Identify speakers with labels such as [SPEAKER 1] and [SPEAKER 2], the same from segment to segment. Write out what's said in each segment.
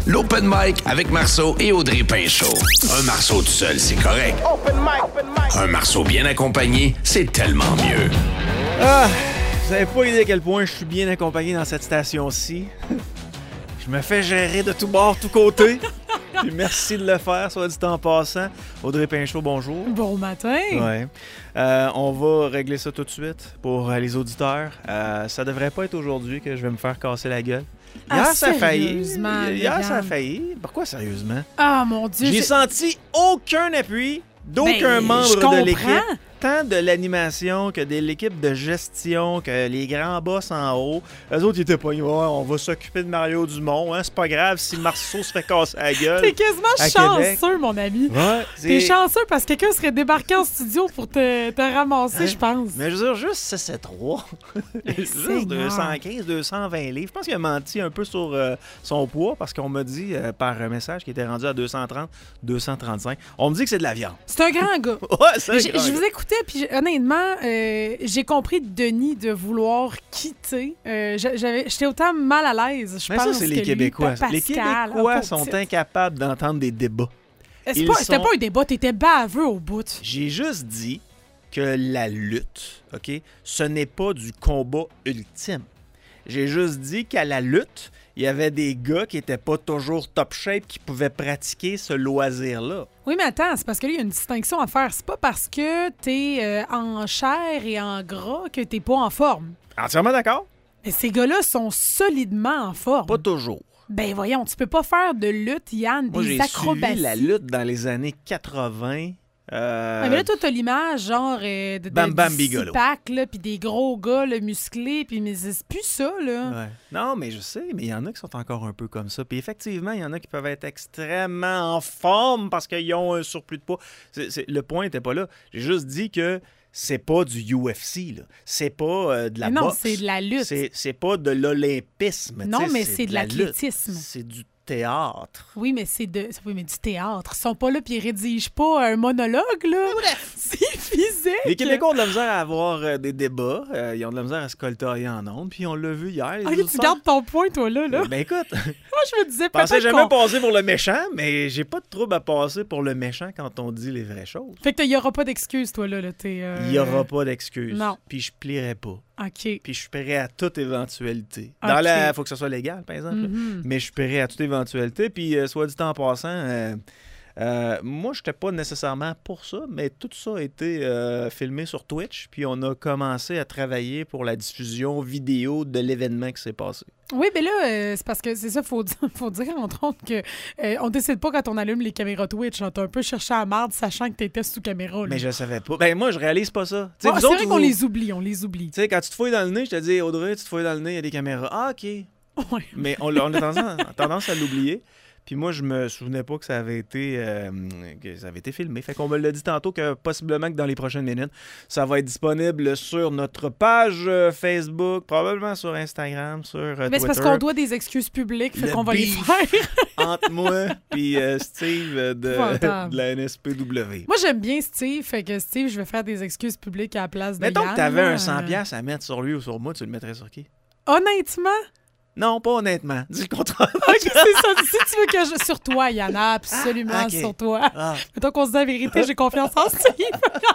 [SPEAKER 1] L'Open Mic avec Marceau et Audrey Pinchot. Un Marceau tout seul, c'est correct. Un Marceau bien accompagné, c'est tellement mieux.
[SPEAKER 2] Ah, vous n'avez pas idée à quel point je suis bien accompagné dans cette station-ci. Je me fais gérer de tous bords, tous côtés. Puis merci de le faire, soit dit en passant. Audrey Pinchot, bonjour.
[SPEAKER 3] Bon matin.
[SPEAKER 2] Ouais. On va régler ça tout de suite pour les auditeurs. Ça devrait pas être aujourd'hui que je vais me faire casser la gueule. Hier, ça a failli. Hier, ça a failli. Pourquoi sérieusement?
[SPEAKER 3] Ah, mon Dieu.
[SPEAKER 2] J'ai senti aucun appui d'aucun membre de l'équipe. Tant de l'animation que de l'équipe de gestion, que les grands boss en haut. Eux autres, ils étaient pas, ouais, on va s'occuper de Mario Dumont. Hein, c'est pas grave si Marceau se fait casser la gueule.
[SPEAKER 3] T'es quasiment chanceux, mon ami.
[SPEAKER 2] Ouais,
[SPEAKER 3] t'es chanceux parce que quelqu'un serait débarqué en studio pour te ramasser, je pense.
[SPEAKER 2] Mais je veux dire, juste 673. Juste 215, 220 livres. Je pense qu'il a menti un peu sur son poids parce qu'on m'a dit par message qu'il était rendu à 230, 235. On me dit que c'est de la viande.
[SPEAKER 3] C'est un grand gars.
[SPEAKER 2] Ouais, c'est un grand gars.
[SPEAKER 3] Je vous écoutais, puis honnêtement, j'ai compris de Denis de vouloir quitter. J'étais autant mal à l'aise, je pense.
[SPEAKER 2] Mais ça, c'est les Québécois.
[SPEAKER 3] Pascal,
[SPEAKER 2] les Québécois sont incapables d'entendre des débats.
[SPEAKER 3] C'était pas un débat, t'étais baveux au bout.
[SPEAKER 2] J'ai juste dit que la lutte, OK, ce n'est pas du combat ultime. J'ai juste dit qu'à la lutte, il y avait des gars qui n'étaient pas toujours top shape qui pouvaient pratiquer ce loisir-là.
[SPEAKER 3] Oui, mais attends, c'est parce que là, il y a une distinction à faire. C'est pas parce que t'es en chair et en gras que t'es pas en forme.
[SPEAKER 2] Entièrement d'accord.
[SPEAKER 3] Mais ces gars-là sont solidement en forme.
[SPEAKER 2] Pas toujours.
[SPEAKER 3] Ben voyons, tu peux pas faire de lutte, Yann,
[SPEAKER 2] Moi,
[SPEAKER 3] des acrobaties.
[SPEAKER 2] J'ai suivi la lutte dans les années 80.
[SPEAKER 3] Mais là, toi, t'as l'image, genre, de
[SPEAKER 2] Bam Bam Bigolo.
[SPEAKER 3] Six-pack, puis des gros gars là, musclés, puis mais c'est plus ça, là.
[SPEAKER 2] Ouais. Non, mais je sais, mais il y en a qui sont encore un peu comme ça. Puis effectivement, il y en a qui peuvent être extrêmement en forme parce qu'ils ont un surplus de poids. Le point n'était pas là. J'ai juste dit que c'est pas du UFC, là. C'est pas de la boxe.
[SPEAKER 3] Non, c'est de la lutte.
[SPEAKER 2] C'est pas de l'olympisme.
[SPEAKER 3] Non, mais c'est de l'athlétisme.
[SPEAKER 2] C'est du théâtre.
[SPEAKER 3] Oui, mais oui, mais du théâtre. Ils sont pas là puis ils rédigent pas un monologue, là.
[SPEAKER 2] Bref.
[SPEAKER 3] C'est physique.
[SPEAKER 2] Les Québécois ont de la misère à avoir des débats. Ils ont de la misère à se coltailler en ondes. Puis on l'a vu hier.
[SPEAKER 3] Tu gardes ton point, toi, là.
[SPEAKER 2] Ben écoute.
[SPEAKER 3] Moi, je me disais
[SPEAKER 2] Je pensais jamais passer pour le méchant, mais j'ai pas de trouble à passer pour le méchant quand on dit les vraies choses.
[SPEAKER 3] Fait que il y aura pas d'excuses, toi, là.
[SPEAKER 2] Il y aura pas d'excuses.
[SPEAKER 3] Non.
[SPEAKER 2] Puis je plierai pas.
[SPEAKER 3] OK.
[SPEAKER 2] Puis je suis prêt à toute éventualité.
[SPEAKER 3] Okay.
[SPEAKER 2] Faut que ça soit légal, par exemple.
[SPEAKER 3] Mm-hmm.
[SPEAKER 2] Mais je suis prêt à toute éventualité. Puis, soit dit en passant, moi, je n'étais pas nécessairement pour ça, mais tout ça a été filmé sur Twitch. Puis, on a commencé à travailler pour la diffusion vidéo de l'événement qui s'est passé.
[SPEAKER 3] Oui, mais là, c'est parce que c'est ça, faut dire, entre autres, que on décide pas quand on allume les caméras Twitch. On t'a un peu cherché à marde, sachant que t'étais sous caméra. Là.
[SPEAKER 2] Mais je savais pas. Ben moi, je réalise pas ça.
[SPEAKER 3] C'est vrai qu'on les oublie, on les oublie.
[SPEAKER 2] Tu sais, quand tu te fouilles dans le nez, je te dis, Audrey, tu te fouilles dans le nez, il y a des caméras. Ah, OK.
[SPEAKER 3] Ouais.
[SPEAKER 2] Mais on a tendance à l'oublier. Puis moi, je me souvenais pas que ça avait été filmé. Fait qu'on me l'a dit tantôt que possiblement que dans les prochaines minutes, ça va être disponible sur notre page Facebook, probablement sur Instagram, sur Twitter.
[SPEAKER 3] Mais c'est parce qu'on doit des excuses publiques, fait qu'on va les faire.
[SPEAKER 2] Entre moi et Steve de la NSPW.
[SPEAKER 3] Moi, j'aime bien Steve, fait que Steve, je vais faire des excuses publiques à la place de
[SPEAKER 2] Mettons
[SPEAKER 3] Yann.
[SPEAKER 2] que t'avais un 100$ à mettre sur lui ou sur moi, tu le mettrais sur qui?
[SPEAKER 3] Honnêtement?
[SPEAKER 2] Non, pas honnêtement. Dis le contraire.
[SPEAKER 3] OK, c'est ça. Si tu veux que je... Sur toi, Yann, absolument
[SPEAKER 2] okay.
[SPEAKER 3] Sur toi. Mettons qu'on se dit la vérité, j'ai confiance en Steve.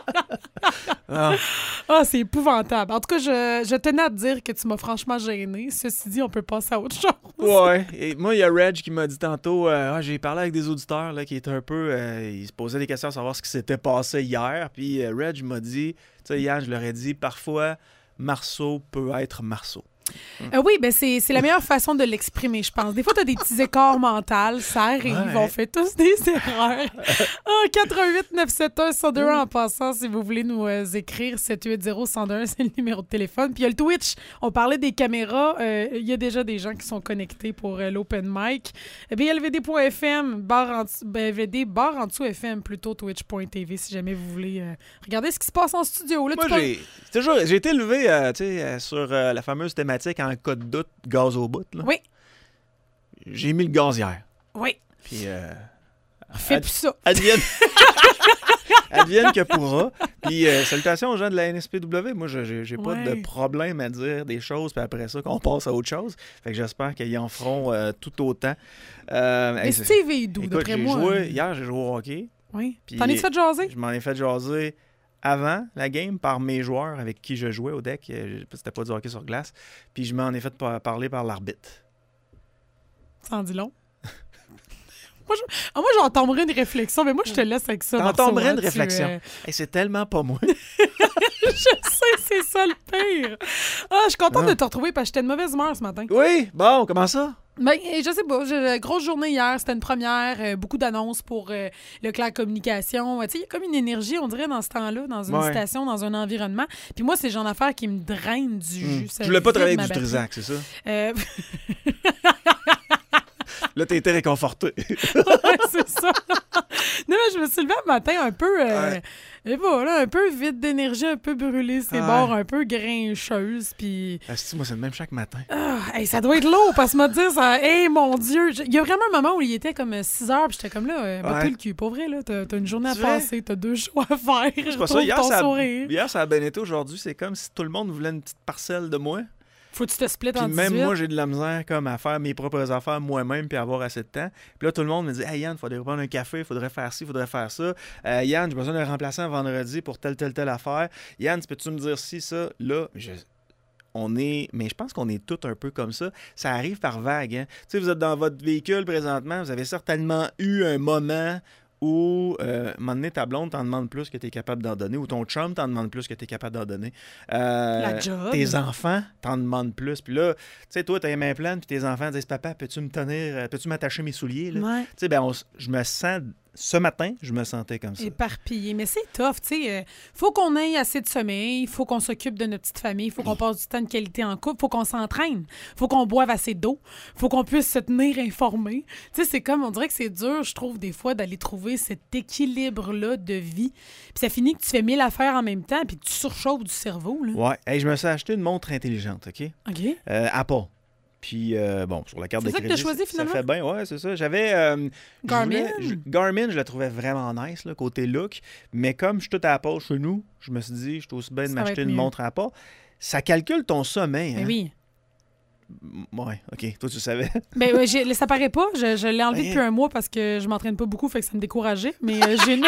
[SPEAKER 3] C'est épouvantable. En tout cas, je tenais à te dire que tu m'as franchement gêné. Ceci dit, on peut passer à autre chose.
[SPEAKER 2] Ouais. Et moi, il y a Reg qui m'a dit tantôt, j'ai parlé avec des auditeurs là, qui étaient un peu... ils se posaient des questions à savoir ce qui s'était passé hier. Puis Reg m'a dit, tu sais, Yann, je leur ai dit, parfois, Marceau peut être Marceau.
[SPEAKER 3] Oui, ben c'est la meilleure façon de l'exprimer, je pense. Des fois, tu as des petits écarts mentaux, ça arrive, on fait tous des erreurs. 88-971-1021 en passant, si vous voulez nous écrire, 780-1021, c'est le numéro de téléphone. Puis il y a le Twitch, on parlait des caméras, il y a déjà des gens qui sont connectés pour l'open mic. BLVD.fm, BLVD, barre en dessous FM, plutôt Twitch.tv, si jamais vous voulez regarder ce qui se passe en studio. Là,
[SPEAKER 2] moi, j'ai été levé sur la fameuse thématique en cas de doute, gaz au bout. Là.
[SPEAKER 3] Oui.
[SPEAKER 2] J'ai mis le gaz hier.
[SPEAKER 3] Oui.
[SPEAKER 2] Puis
[SPEAKER 3] Fais plus ça.
[SPEAKER 2] Advienne que pourra. Puis salutations aux gens de la NSPW. Moi, j'ai pas de problème à dire des choses, puis après ça, qu'on passe à autre chose. Fait que j'espère qu'ils en feront tout autant.
[SPEAKER 3] Mais Steve est doux, d'après moi.
[SPEAKER 2] Hier, j'ai joué au hockey.
[SPEAKER 3] Oui. T'en es fait jaser?
[SPEAKER 2] Je m'en ai fait jaser avant la game par mes joueurs avec qui je jouais au deck. C'était pas du hockey sur glace. Puis je m'en ai fait parler par l'arbitre.
[SPEAKER 3] Ça en dit long. Moi, j'entendrais une réflexion, mais moi, je te laisse avec ça.
[SPEAKER 2] T'entendrais une réflexion. Hey, c'est tellement pas moi.
[SPEAKER 3] Je sais, c'est ça le pire. Ah, je suis contente de te retrouver parce que j'étais de mauvaise humeur ce matin.
[SPEAKER 2] Oui, bon, comment ça?
[SPEAKER 3] Ben, je sais pas, grosse journée hier, c'était une première, beaucoup d'annonces pour Leclerc Communication. Tu sais, il y a comme une énergie, on dirait, dans ce temps-là, dans une station, dans un environnement. Puis moi, c'est le genre d'affaires qui me draine du jus.
[SPEAKER 2] Tu voulais pas travailler avec du Trisac, c'est ça? Là, t'as été réconforté.
[SPEAKER 3] Ouais, c'est ça. Non, mais je me suis levée un matin un peu... un peu vide d'énergie, un peu brûlée ses bords, un peu grincheuse, puis...
[SPEAKER 2] Moi, c'est le même chaque matin.
[SPEAKER 3] Ça doit être lourd, parce que me dire ça... Hey, mon Dieu! Il y a vraiment un moment où il était comme 6 heures, puis j'étais comme là, plus le cul. Pour vrai, là, t'as une journée à passer, t'as 2 choix à faire.
[SPEAKER 2] C'est pas ça. Hier, ça a bien été. Aujourd'hui, c'est comme si tout le monde voulait une petite parcelle de moi.
[SPEAKER 3] Faut que tu te splits en 18.
[SPEAKER 2] Même moi, j'ai de la misère comme à faire mes propres affaires moi-même puis avoir assez de temps. Puis là, tout le monde me dit « Hey Yann, il faudrait prendre un café, il faudrait faire ci, il faudrait faire ça. Yann, j'ai besoin d'un remplaçant vendredi pour telle affaire. Yann, peux-tu me dire ci, ça? » Là, mais je pense qu'on est tous un peu comme ça. Ça arrive par vague. Hein? Tu sais, vous êtes dans votre véhicule présentement, vous avez certainement eu un moment où, à un moment donné, ta blonde t'en demande plus que tu es capable d'en donner, ou ton chum t'en demande plus que tu es capable d'en donner.
[SPEAKER 3] La job.
[SPEAKER 2] Tes enfants t'en demandent plus. Puis là, tu sais, toi, t'as les mains pleines, puis tes enfants disent « Papa, peux-tu m'attacher mes souliers? »
[SPEAKER 3] Ouais.
[SPEAKER 2] Tu sais, je me sens... Ce matin, je me sentais comme ça.
[SPEAKER 3] Éparpillé. Mais c'est tough, tu sais. Faut qu'on ait assez de sommeil, faut qu'on s'occupe de notre petite famille, faut qu'on passe du temps de qualité en couple, faut qu'on s'entraîne, faut qu'on boive assez d'eau, faut qu'on puisse se tenir informé. Tu sais, c'est comme, on dirait que c'est dur, je trouve, des fois, d'aller trouver cet équilibre-là de vie. Puis ça finit que tu fais 1000 affaires en même temps, puis tu surchauffes du cerveau, là.
[SPEAKER 2] Ouais. Hey, je me suis acheté une montre intelligente, OK?
[SPEAKER 3] OK.
[SPEAKER 2] Apple. Puis, sur la carte de crédit.
[SPEAKER 3] C'est ça que tu as choisi, finalement?
[SPEAKER 2] Ça fait bien, ouais, c'est ça. J'avais...
[SPEAKER 3] Garmin?
[SPEAKER 2] Garmin, je la trouvais vraiment nice, là, côté look. Mais comme je suis tout à Apple chez nous, je me suis dit, je suis aussi bien de m'acheter une montre à Apple. Ça calcule ton sommeil, hein?
[SPEAKER 3] Ben oui.
[SPEAKER 2] Ouais, OK. Toi, tu savais?
[SPEAKER 3] Ben oui, ça paraît pas. Je l'ai enlevé depuis un mois parce que je m'entraîne pas beaucoup, fait que ça me décourageait. Mais j'ai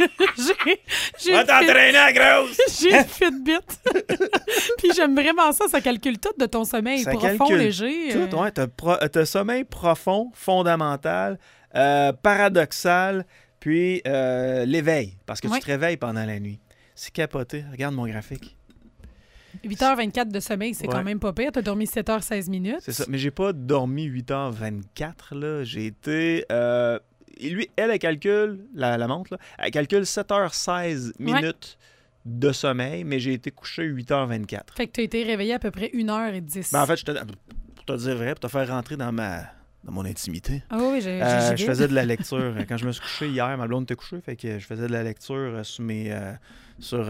[SPEAKER 2] Va t'entraîner, grosse!
[SPEAKER 3] J'ai une Fitbit. Puis j'aime vraiment ça. Ça calcule tout de ton sommeil.
[SPEAKER 2] Ça
[SPEAKER 3] profond, léger.
[SPEAKER 2] Tout, ouais. T'as sommeil profond, fondamental, paradoxal, puis l'éveil. Parce que tu te réveilles pendant la nuit. C'est capoté. Regarde mon graphique.
[SPEAKER 3] 8h24 de sommeil, c'est quand même pas pire. Tu as dormi 7h16 minutes.
[SPEAKER 2] C'est ça. Mais j'ai pas dormi 8h24, là. J'ai été... elle calcule, la montre, là, elle calcule 7h16 minutes de sommeil, mais j'ai été couché 8h24.
[SPEAKER 3] Fait que tu as été réveillé à peu près 1h10.
[SPEAKER 2] Ben, en fait, pour te dire vrai, pour te faire rentrer dans mon intimité.
[SPEAKER 3] Ah oui,
[SPEAKER 2] je faisais de la lecture. Quand je me suis couché hier, ma blonde était couchée, fait que je faisais de la lecture sur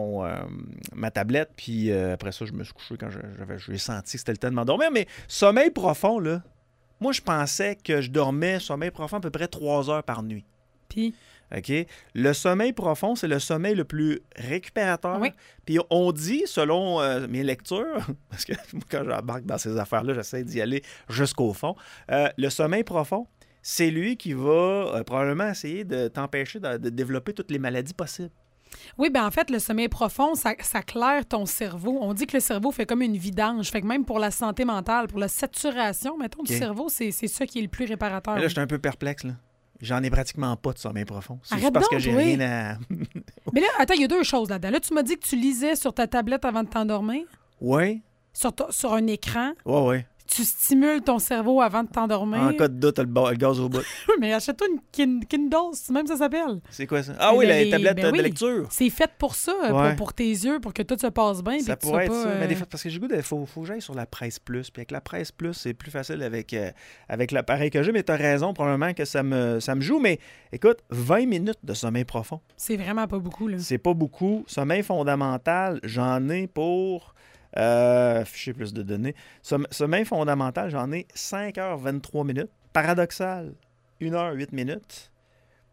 [SPEAKER 2] ma tablette, puis après ça, je me suis couché quand j'ai senti que c'était le temps de m'endormir. Mais sommeil profond, là, moi, je pensais que je dormais sommeil profond à peu près 3 heures par nuit.
[SPEAKER 3] Puis?
[SPEAKER 2] OK? Le sommeil profond, c'est le sommeil le plus récupérateur.
[SPEAKER 3] Oui.
[SPEAKER 2] Puis on dit, selon mes lectures, parce que moi, quand j'embarque dans ces affaires-là, j'essaie d'y aller jusqu'au fond, le sommeil profond, c'est lui qui va probablement essayer de t'empêcher de développer toutes les maladies possibles.
[SPEAKER 3] Oui, bien en fait, le sommeil profond, ça claire ton cerveau. On dit que le cerveau fait comme une vidange. Fait que même pour la santé mentale, pour la saturation, mettons, du cerveau, c'est ça qui est le plus réparateur.
[SPEAKER 2] Mais là, je suis un peu perplexe, là. J'en ai pratiquement pas de sommeil profond. C'est
[SPEAKER 3] Arrête
[SPEAKER 2] parce
[SPEAKER 3] donc,
[SPEAKER 2] que j'ai rien à...
[SPEAKER 3] Mais là, attends, il y a 2 choses là-dedans. Là, tu m'as dit que tu lisais sur ta tablette avant de t'endormir.
[SPEAKER 2] Oui.
[SPEAKER 3] Sur un écran.
[SPEAKER 2] Oui.
[SPEAKER 3] Tu stimules ton cerveau avant de t'endormir.
[SPEAKER 2] En cas de doute, t'as le gaz au bout.
[SPEAKER 3] Mais achète-toi une Kindle, c'est même ça s'appelle.
[SPEAKER 2] C'est quoi ça? Ah oui, la tablette de lecture.
[SPEAKER 3] C'est fait pour ça, pour tes yeux, pour que tout se passe bien.
[SPEAKER 2] Ça pourrait être ça. Mais des fois, parce que j'ai goût faut que j'aille sur la Presse Plus. Puis avec la Presse Plus, c'est plus facile avec l'appareil que j'ai. Mais t'as raison, probablement que ça me joue. Mais écoute, 20 minutes de sommeil profond.
[SPEAKER 3] C'est vraiment pas beaucoup, là.
[SPEAKER 2] C'est pas beaucoup. Sommeil fondamental, j'en ai pour... Afficher plus de données. Sommeil fondamental, j'en ai 5h23 minutes. Paradoxal, 1h08 minutes.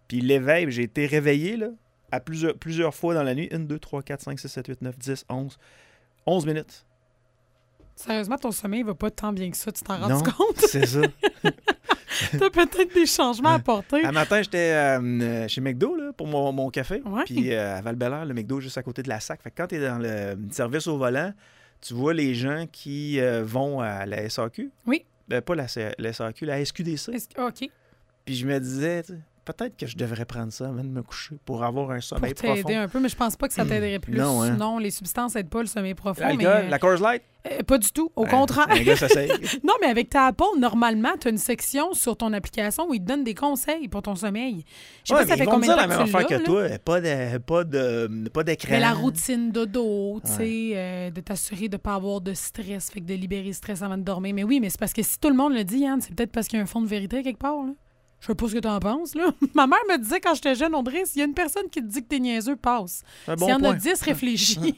[SPEAKER 2] Puis l'éveil, j'ai été réveillé là, à plusieurs fois dans la nuit. 1, 2, 3, 4, 5, 6, 7, 8, 9, 10, 11. 11 minutes.
[SPEAKER 3] Sérieusement, ton sommeil va pas tant bien que ça, tu t'en rends
[SPEAKER 2] Non,
[SPEAKER 3] compte?
[SPEAKER 2] c'est ça.
[SPEAKER 3] T'as peut-être des changements à apporter.
[SPEAKER 2] Un matin, j'étais chez McDo là, pour mon café.
[SPEAKER 3] Ouais.
[SPEAKER 2] Puis à Val-Bélair, le McDo juste à côté de la SAC. Fait que quand tu es dans le service au volant, tu vois les gens qui vont à la SAQ.
[SPEAKER 3] Oui.
[SPEAKER 2] Pas la SAQ, la SQDC.
[SPEAKER 3] OK.
[SPEAKER 2] Puis je me disais, peut-être que je devrais prendre ça avant de me coucher pour avoir un sommeil
[SPEAKER 3] Pour t'aider
[SPEAKER 2] profond.
[SPEAKER 3] un peu, mais je pense pas que ça t'aiderait plus.
[SPEAKER 2] Non, hein.
[SPEAKER 3] Non, les substances n'aident pas le sommeil profond.
[SPEAKER 2] L'alcool,
[SPEAKER 3] mais,
[SPEAKER 2] la Coors Light.
[SPEAKER 3] pas du tout. Au contraire.
[SPEAKER 2] Un gars, ça sait.
[SPEAKER 3] Non, mais avec ta Apple, normalement, tu as une section sur ton application où ils te donnent des conseils pour ton sommeil. Je sais pas si ça fait combien de temps
[SPEAKER 2] la même affaire que toi. Pas d'écran.
[SPEAKER 3] Mais la routine dodo, tu sais, de t'assurer de ne pas avoir de stress, fait que de libérer le stress avant de dormir. Mais oui, mais c'est parce que si tout le monde le dit, Yann, c'est peut-être parce qu'il y a un fond de vérité quelque part, là. Je sais pas ce que tu en penses, là. Ma mère me disait quand j'étais jeune, Audrey, s'il y a une personne qui te dit que t'es niaiseux, passe. S'il y en a 10, réfléchis.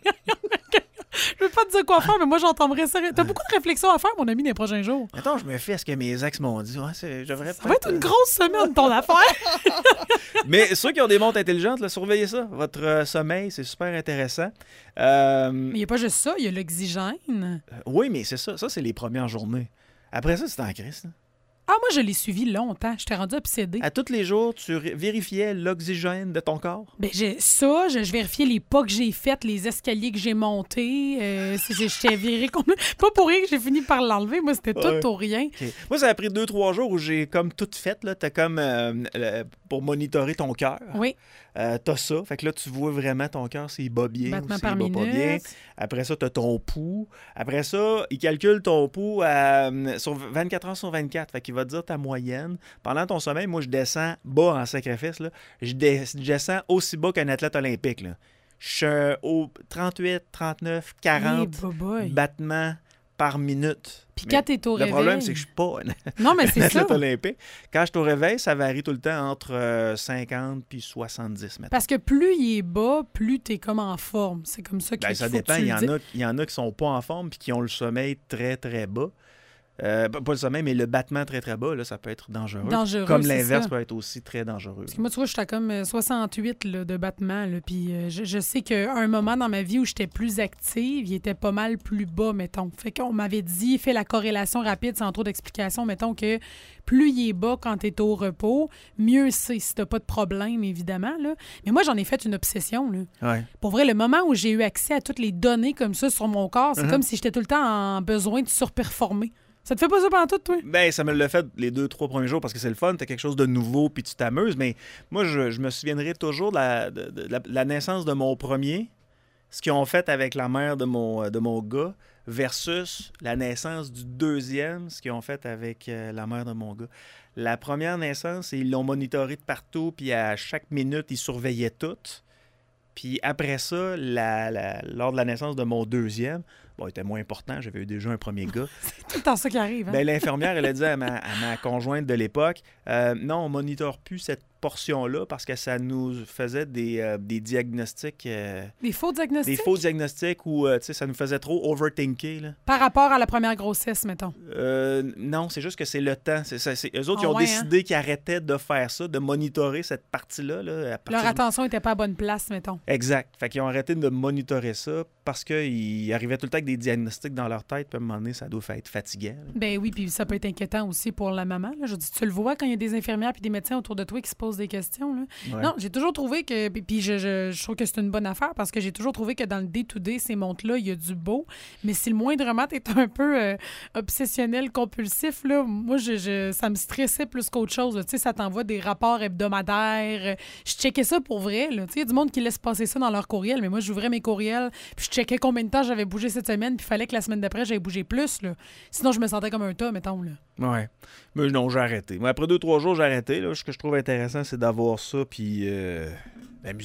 [SPEAKER 3] Je veux pas te dire quoi faire, mais moi, j'entendrais ça. T'as beaucoup de réflexions à faire, mon ami, dans les prochains jours.
[SPEAKER 2] Attends, je me fie à ce que mes ex m'ont dit. Ouais, ça
[SPEAKER 3] va être une grosse semaine, ton affaire.
[SPEAKER 2] Mais ceux qui ont des montres intelligentes, là, surveillez ça. Votre sommeil, c'est super intéressant.
[SPEAKER 3] Mais il n'y a pas juste ça, il y a l'oxygène.
[SPEAKER 2] Oui, mais c'est ça. Ça, c'est les premières journées. Après ça, c'est en crise.
[SPEAKER 3] Ah, moi, je l'ai suivi longtemps. Je t'ai rendu obsédée.
[SPEAKER 2] À tous les jours, tu vérifiais l'oxygène de ton corps?
[SPEAKER 3] Ben, je vérifiais les pas que j'ai faits, les escaliers que j'ai montés. J'étais virée comme... Pas pour rien que j'ai fini par l'enlever. Moi, c'était tout ou rien.
[SPEAKER 2] Okay. Moi, ça a pris 2-3 jours où j'ai comme tout fait. T'as comme pour monitorer ton cœur.
[SPEAKER 3] Oui.
[SPEAKER 2] T'as ça. Fait que là, tu vois vraiment ton cœur s'il bat bien
[SPEAKER 3] Battement
[SPEAKER 2] ou s'il
[SPEAKER 3] par
[SPEAKER 2] bat
[SPEAKER 3] minute.
[SPEAKER 2] pas bien. Après ça, t'as ton pouls. Après ça, il calcule ton pouls sur 24 heures sur 24. Fait qu'il va te dire ta moyenne. Pendant ton sommeil, moi, je descends bas en sacrifice. Là. Je descends aussi bas qu'un athlète olympique. Là. Je suis au 38, 39, 40 battements par minute.
[SPEAKER 3] Puis quand t'es au réveil...
[SPEAKER 2] Le problème, c'est que je suis pas
[SPEAKER 3] non, mais c'est
[SPEAKER 2] athlète
[SPEAKER 3] ça.
[SPEAKER 2] olympique. Quand je suis au réveil, ça varie tout le temps entre 50 puis 70 maintenant.
[SPEAKER 3] Parce que plus il est bas, plus t'es comme en forme. C'est comme ça que
[SPEAKER 2] ça dépend. Il y en a qui sont pas en forme puis qui ont le sommeil très, très bas. Pas le sommeil, mais le battement très, très bas, là, ça peut être dangereux. Comme l'inverse peut être aussi très dangereux.
[SPEAKER 3] Parce que moi, tu vois, j'étais comme 68 là, de battement. Puis je sais qu'à un moment dans ma vie où j'étais plus active, il était pas mal plus bas, mettons. Fait qu'on m'avait dit, fait la corrélation rapide sans trop d'explications, mettons que plus il est bas quand t'es au repos, mieux c'est si t'as pas de problème, évidemment. Là. Mais moi, j'en ai fait une obsession. Là.
[SPEAKER 2] Ouais.
[SPEAKER 3] Pour vrai, le moment où j'ai eu accès à toutes les données comme ça sur mon corps, c'est comme si j'étais tout le temps en besoin de surperformer. Ça te fait pas ça pendant tout, toi?
[SPEAKER 2] Ben, ça me l'a fait les 2-3 premiers jours parce que c'est le fun, t'as quelque chose de nouveau puis tu t'amuses. Mais moi, je me souviendrai toujours de la naissance de mon premier, ce qu'ils ont fait avec la mère de mon gars, versus la naissance du deuxième, ce qu'ils ont fait avec la mère de mon gars. La première naissance, ils l'ont monitoré de partout, puis à chaque minute, ils surveillaient tout. Puis après ça, lors de la naissance de mon deuxième, bon, il était moins important, j'avais eu déjà un premier gars.
[SPEAKER 3] C'est tout le temps ça qui arrive. Hein?
[SPEAKER 2] Ben, l'infirmière, elle a dit à ma conjointe de l'époque, non, on ne monitore plus cette portion-là parce que ça nous faisait des diagnostics.
[SPEAKER 3] Des faux diagnostics?
[SPEAKER 2] Des faux diagnostics où ça nous faisait trop overthinker. Là.
[SPEAKER 3] Par rapport à la première grossesse, mettons?
[SPEAKER 2] Non, c'est juste que c'est le temps. Eux autres, ils ont décidé qu'ils arrêtaient de faire ça, de monitorer cette partie-là. Là,
[SPEAKER 3] leur attention n'était pas à bonne place, mettons.
[SPEAKER 2] Exact. Fait qu'ils ont arrêté de monitorer ça parce qu'ils arrivaient tout le temps avec des diagnostics dans leur tête. Puis à un moment donné, ça doit être fatigant. Là.
[SPEAKER 3] Ben oui, puis ça peut être inquiétant aussi pour la maman. Là. Je dis, tu le vois quand il y a des infirmières puis des médecins autour de toi qui se posent des questions. Là. Ouais. Non, j'ai toujours trouvé que... Puis je trouve que c'est une bonne affaire parce que j'ai toujours trouvé que dans le day-to-day, ces montres-là, il y a du beau. Mais si le moindrement t'es un peu obsessionnel, compulsif, là, moi, ça me stressait plus qu'autre chose. Tu sais, ça t'envoie des rapports hebdomadaires. Je checkais ça pour vrai. Tu sais, il y a du monde qui laisse passer ça dans leur courriel, mais moi, j'ouvrais mes courriels puis je checkais combien de temps j'avais bougé cette semaine puis il fallait que la semaine d'après, j'avais bougé plus. Là. Sinon, je me sentais comme un tas, mettons. Là.
[SPEAKER 2] Ouais. Mais non, j'ai arrêté. Mais après 2-3 jours, j'ai arrêté. Là. Ce que je trouve intéressant, c'est d'avoir ça puis m'amuser.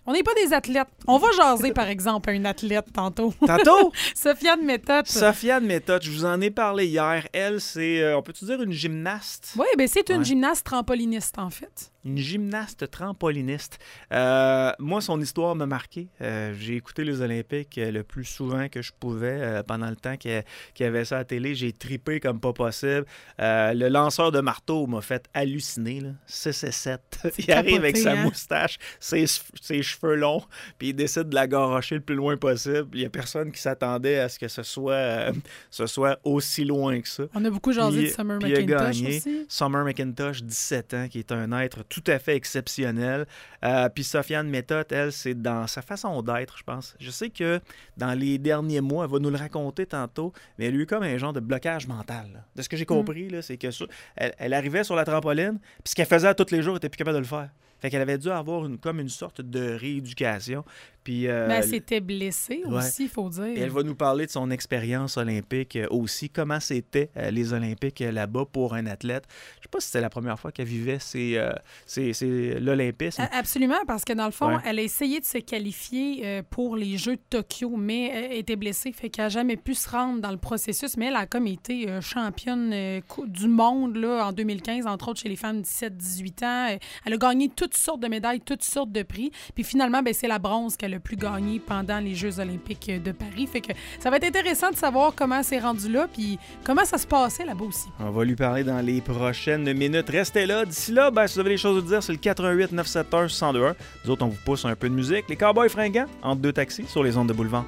[SPEAKER 3] On n'est pas des athlètes. On va jaser, par exemple, à une athlète tantôt.
[SPEAKER 2] Tantôt?
[SPEAKER 3] Sofiane Méthode.
[SPEAKER 2] Sofiane Méthode, je vous en ai parlé hier. Elle, c'est, on peut-tu dire, une gymnaste?
[SPEAKER 3] Oui, bien c'est une gymnaste trampoliniste, en fait.
[SPEAKER 2] Une gymnaste trampoliniste. Moi, son histoire m'a marqué. J'ai écouté les Olympiques le plus souvent que je pouvais pendant le temps qu'il y avait ça à la télé. J'ai tripé comme pas possible. Le lanceur de marteau m'a fait halluciner. 6-7. Il arrive avec sa moustache, ses cheveux longs, puis il décide de la garrocher le plus loin possible. Il n'y a personne qui s'attendait à ce que ce soit aussi loin que ça.
[SPEAKER 3] On a beaucoup jasé de Summer McIntosh aussi.
[SPEAKER 2] Summer McIntosh, 17 ans, qui est un être tout à fait exceptionnel. Puis Sofiane Méthode, elle, c'est dans sa façon d'être, je pense. Je sais que dans les derniers mois, elle va nous le raconter tantôt, mais elle a eu comme un genre de blocage mental. Là. De ce que j'ai compris, là, c'est que elle arrivait sur la trampoline, puis ce qu'elle faisait à tous les jours, elle était plus capable de le faire. Fait qu'elle avait dû avoir comme une sorte de rééducation. Puis,
[SPEAKER 3] mais elle s'était blessée aussi, il faut dire.
[SPEAKER 2] Et elle va nous parler de son expérience olympique aussi, comment c'était les Olympiques là-bas pour un athlète. Je sais pas si c'était la première fois qu'elle vivait l'Olympisme.
[SPEAKER 3] Absolument, parce que dans le fond, elle a essayé de se qualifier pour les Jeux de Tokyo, mais elle était blessée, fait qu'elle n'a jamais pu se rendre dans le processus. Mais elle a comme été championne du monde là, en 2015, entre autres chez les femmes de 17-18 ans. Elle a gagné toutes sortes de médailles, toutes sortes de prix. Puis finalement, c'est la bronze qu'elle a pu gagner pendant les Jeux olympiques de Paris. Fait que ça va être intéressant de savoir comment elle s'est rendue là puis comment ça se passait là-bas aussi.
[SPEAKER 2] On va lui parler dans les prochaines minutes. Restez là. D'ici là, si vous avez des choses à dire, c'est le 88 971 1021. Nous autres, on vous pousse un peu de musique. Les Cowboys fringants, entre deux taxis, sur les ondes de Boulevard.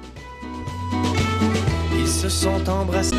[SPEAKER 2] Ils se sont embrassés.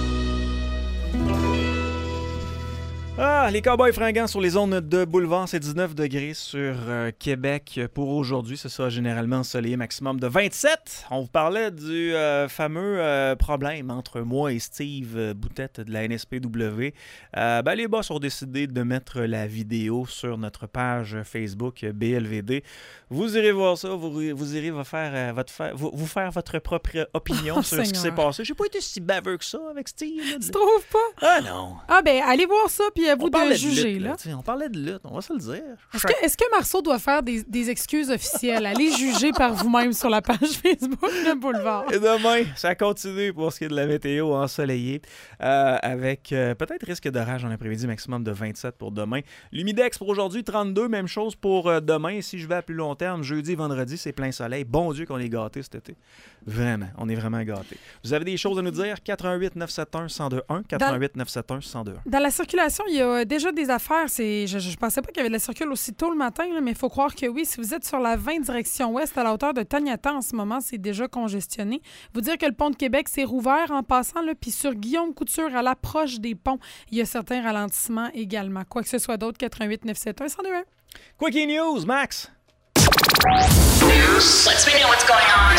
[SPEAKER 2] Les Cowboys fringants sur les zones de Boulevard, c'est 19 degrés sur Québec pour aujourd'hui. Ce sera généralement ensoleillé, maximum de 27. On vous parlait du fameux problème entre moi et Steve Boutette de la NSPW. Les boss ont décidé de mettre la vidéo sur notre page Facebook BLVD. Vous irez voir ça, vous irez vous faire votre propre opinion sur ce qui s'est passé. J'ai pas été si baveux que ça avec Steve.
[SPEAKER 3] Tu trouves pas?
[SPEAKER 2] Ah non.
[SPEAKER 3] Allez voir ça, puis à vous de juger.
[SPEAKER 2] Là. On parlait de lutte, on va se le dire.
[SPEAKER 3] Est-ce que Marceau doit faire des excuses officielles? Allez juger par vous-même sur la page Facebook de Boulevard.
[SPEAKER 2] Et demain, ça continue pour ce qui est de la météo ensoleillée, avec peut-être risque d'orage en après-midi, maximum de 27 pour demain. L'humidex pour aujourd'hui, 32, même chose pour demain. Et si je vais à plus long terme, jeudi, vendredi, c'est plein soleil. Bon Dieu qu'on est gâtés cet été. Vraiment, on est vraiment gâtés. Vous avez des choses à nous dire? 88 971 1021, 88 971 1021.
[SPEAKER 3] Dans la circulation, il y a déjà des affaires. Je pensais pas qu'il y avait de la circulation aussi tôt le matin, là, mais il faut croire que oui. Si vous êtes sur la 20 direction ouest à la hauteur de Taniata en ce moment, c'est déjà congestionné. Vous dire que le pont de Québec s'est rouvert en passant, puis sur Guillaume Couture, à l'approche des ponts, il y a certains ralentissements également. Quoi que ce soit d'autre, 88 971 1021.
[SPEAKER 2] Quickie News, Max!
[SPEAKER 4] News. Let's find out what's going on.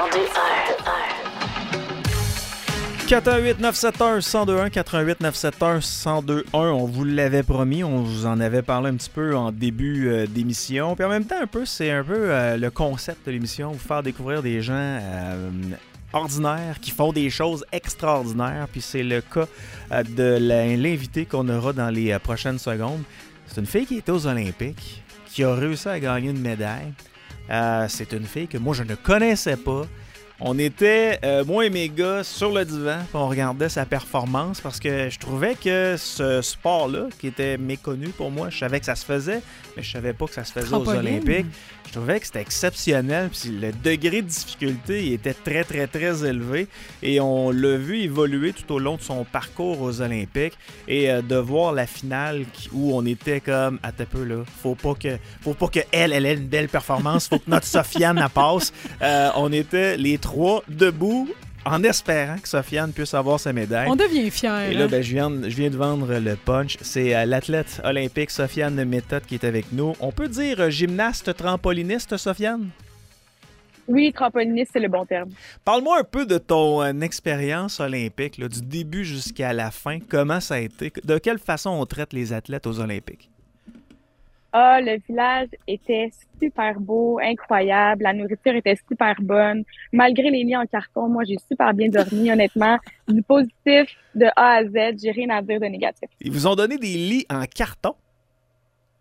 [SPEAKER 2] 418 971 1021, 418 971 1021. On vous l'avait promis, on vous en avait parlé un petit peu en début d'émission. Puis en même temps, c'est un peu le concept de l'émission, vous faire découvrir des gens ordinaires qui font des choses extraordinaires. Puis c'est le cas de l'invité qu'on aura dans les prochaines secondes. C'est une fille qui était aux Olympiques, qui a réussi à gagner une médaille. C'est une fille que moi, je ne connaissais pas. On était, moi et mes gars, sur le divan, puis on regardait sa performance parce que je trouvais que ce sport-là, qui était méconnu pour moi, je savais que ça se faisait, mais je savais pas que ça se faisait aux Olympiques. Je trouvais que c'était exceptionnel, puis le degré de difficulté il était très, très, très élevé. Et on l'a vu évoluer tout au long de son parcours aux Olympiques. Et de voir la finale où on était comme, attends un peu là, faut pas que elle ait une belle performance, faut que notre Sofiane la passe. On était les trois debout, en espérant que Sofiane puisse avoir sa médaille.
[SPEAKER 3] On devient fiers.
[SPEAKER 2] Et là, je viens de vendre le punch. C'est l'athlète olympique Sofiane Méthode qui est avec nous. On peut dire gymnaste trampoliniste, Sofiane?
[SPEAKER 5] Oui, trampoliniste, c'est le bon terme.
[SPEAKER 2] Parle-moi un peu de ton expérience olympique, là, du début jusqu'à la fin. Comment ça a été? De quelle façon on traite les athlètes aux Olympiques?
[SPEAKER 5] Le village était super beau, incroyable. La nourriture était super bonne. Malgré les lits en carton, moi, j'ai super bien dormi, honnêtement. Du positif de A à Z, j'ai rien à dire de négatif.
[SPEAKER 2] Ils vous ont donné des lits en carton?